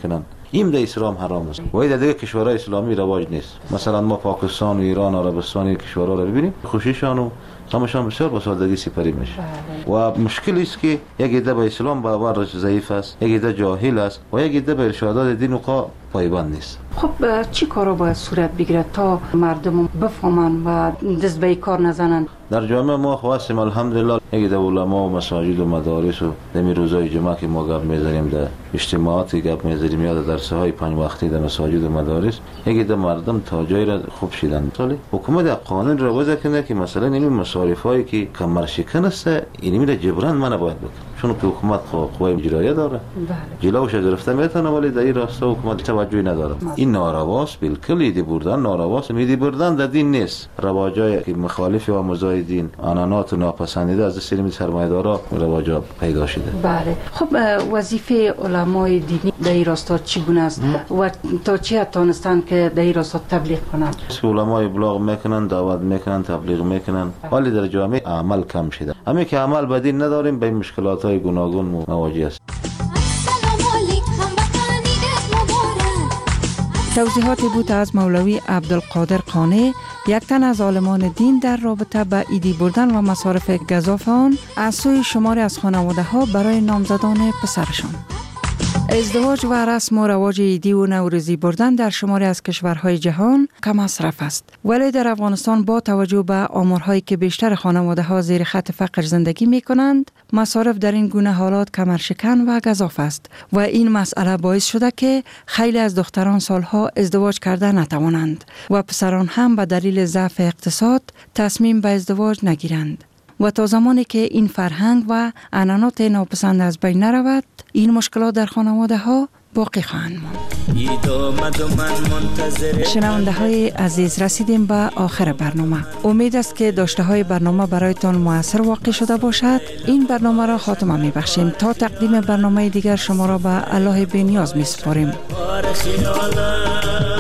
این در اسلام حرام است و در دیگه کشورهای اسلامی رواج نیست. مثلا ما پاکستان و ایران و عربستان کشورها رو ببینیم، خوشیشان و همشان بسیار با سادگی سپری میشه و مشکلی است که یک عده به اسلام باورش ضعیف است، یک عده جاهل است و یک عده به ارشادات دین و پایبند نیست. خب چی کارا باید صورت بگیره تا مردم بفهمن و دست به کار نزنن؟ در جامعه ما خواستیم الحمدلله یک عده علما و مساجد و مدارس و در روزهای جمعه که ما گپ میزنیم، در اجتماعاتی گپ میزنیم یا در درس‌های 5 وقتی در مساجد و مدارس، یک عده مردم تا جایی را خوب شدن. مثلا حکومت قانون را وضع کنه که مثلا این مصارفایی که کمر شکن است اینی را جبران من باید بکنه، چون که حکومت قوای اجرایی داره، جلوش گرفته میتونه ولی در این راستا حکومت توجهی نداره. این نارواست، بالکل ایدی بردن نارواست. ایدی بردن در دین نیست. رواجای که مخالف و مزای دین، عنعنات و ناپسندیده از سلمی سرمایه‌دارا رواجا پیدا شده. بله. خب وظیفه علمای دینی در این راستا چگونه است و تا چه تونستن که در این راستا تبلیغ کنند؟ علمای ابلاغ میکنن، دعوت میکنن، تبلیغ میکنن، ولی در جامعه عمل کم شده. همین که عمل به دین نداریم، به مشکلات‌های گوناگون مواجه است. توضیحاتی بود از مولوی عبدالقادر قانع، یک تن از عالمان دین در رابطه به ایدی بردن و مصارف گزاف آن از سوی شماری از خانواده ها برای نامزدان پسرشان. ازدواج و رسم و رواج ایدی و نوروزی بردن در شماری از کشورهای جهان کم مصرف است، ولی در افغانستان با توجه به آمارهایی که بیشتر خانواده ها زیر خط فقر زندگی می کنند، مصارف در این گونه حالات کمرشکن و گزاف است و این مسئله باعث شده که خیلی از دختران سالها ازدواج کرده نتوانند و پسران هم به دلیل ضعف اقتصاد تصمیم به ازدواج نگیرند. و تا زمانی که این فرهنگ و عنعنات ناپسند از بین نرود، این مشکلات در خانواده ها باقی خواهند ماند. شنونده های عزیز، رسیدیم به آخر برنامه. امید است که داشته های برنامه برایتان مؤثر واقع شده باشد. این برنامه را خاتمه می بخشیم. تا تقدیم برنامه دیگر شما را به الله بی‌نیاز می سپاریم.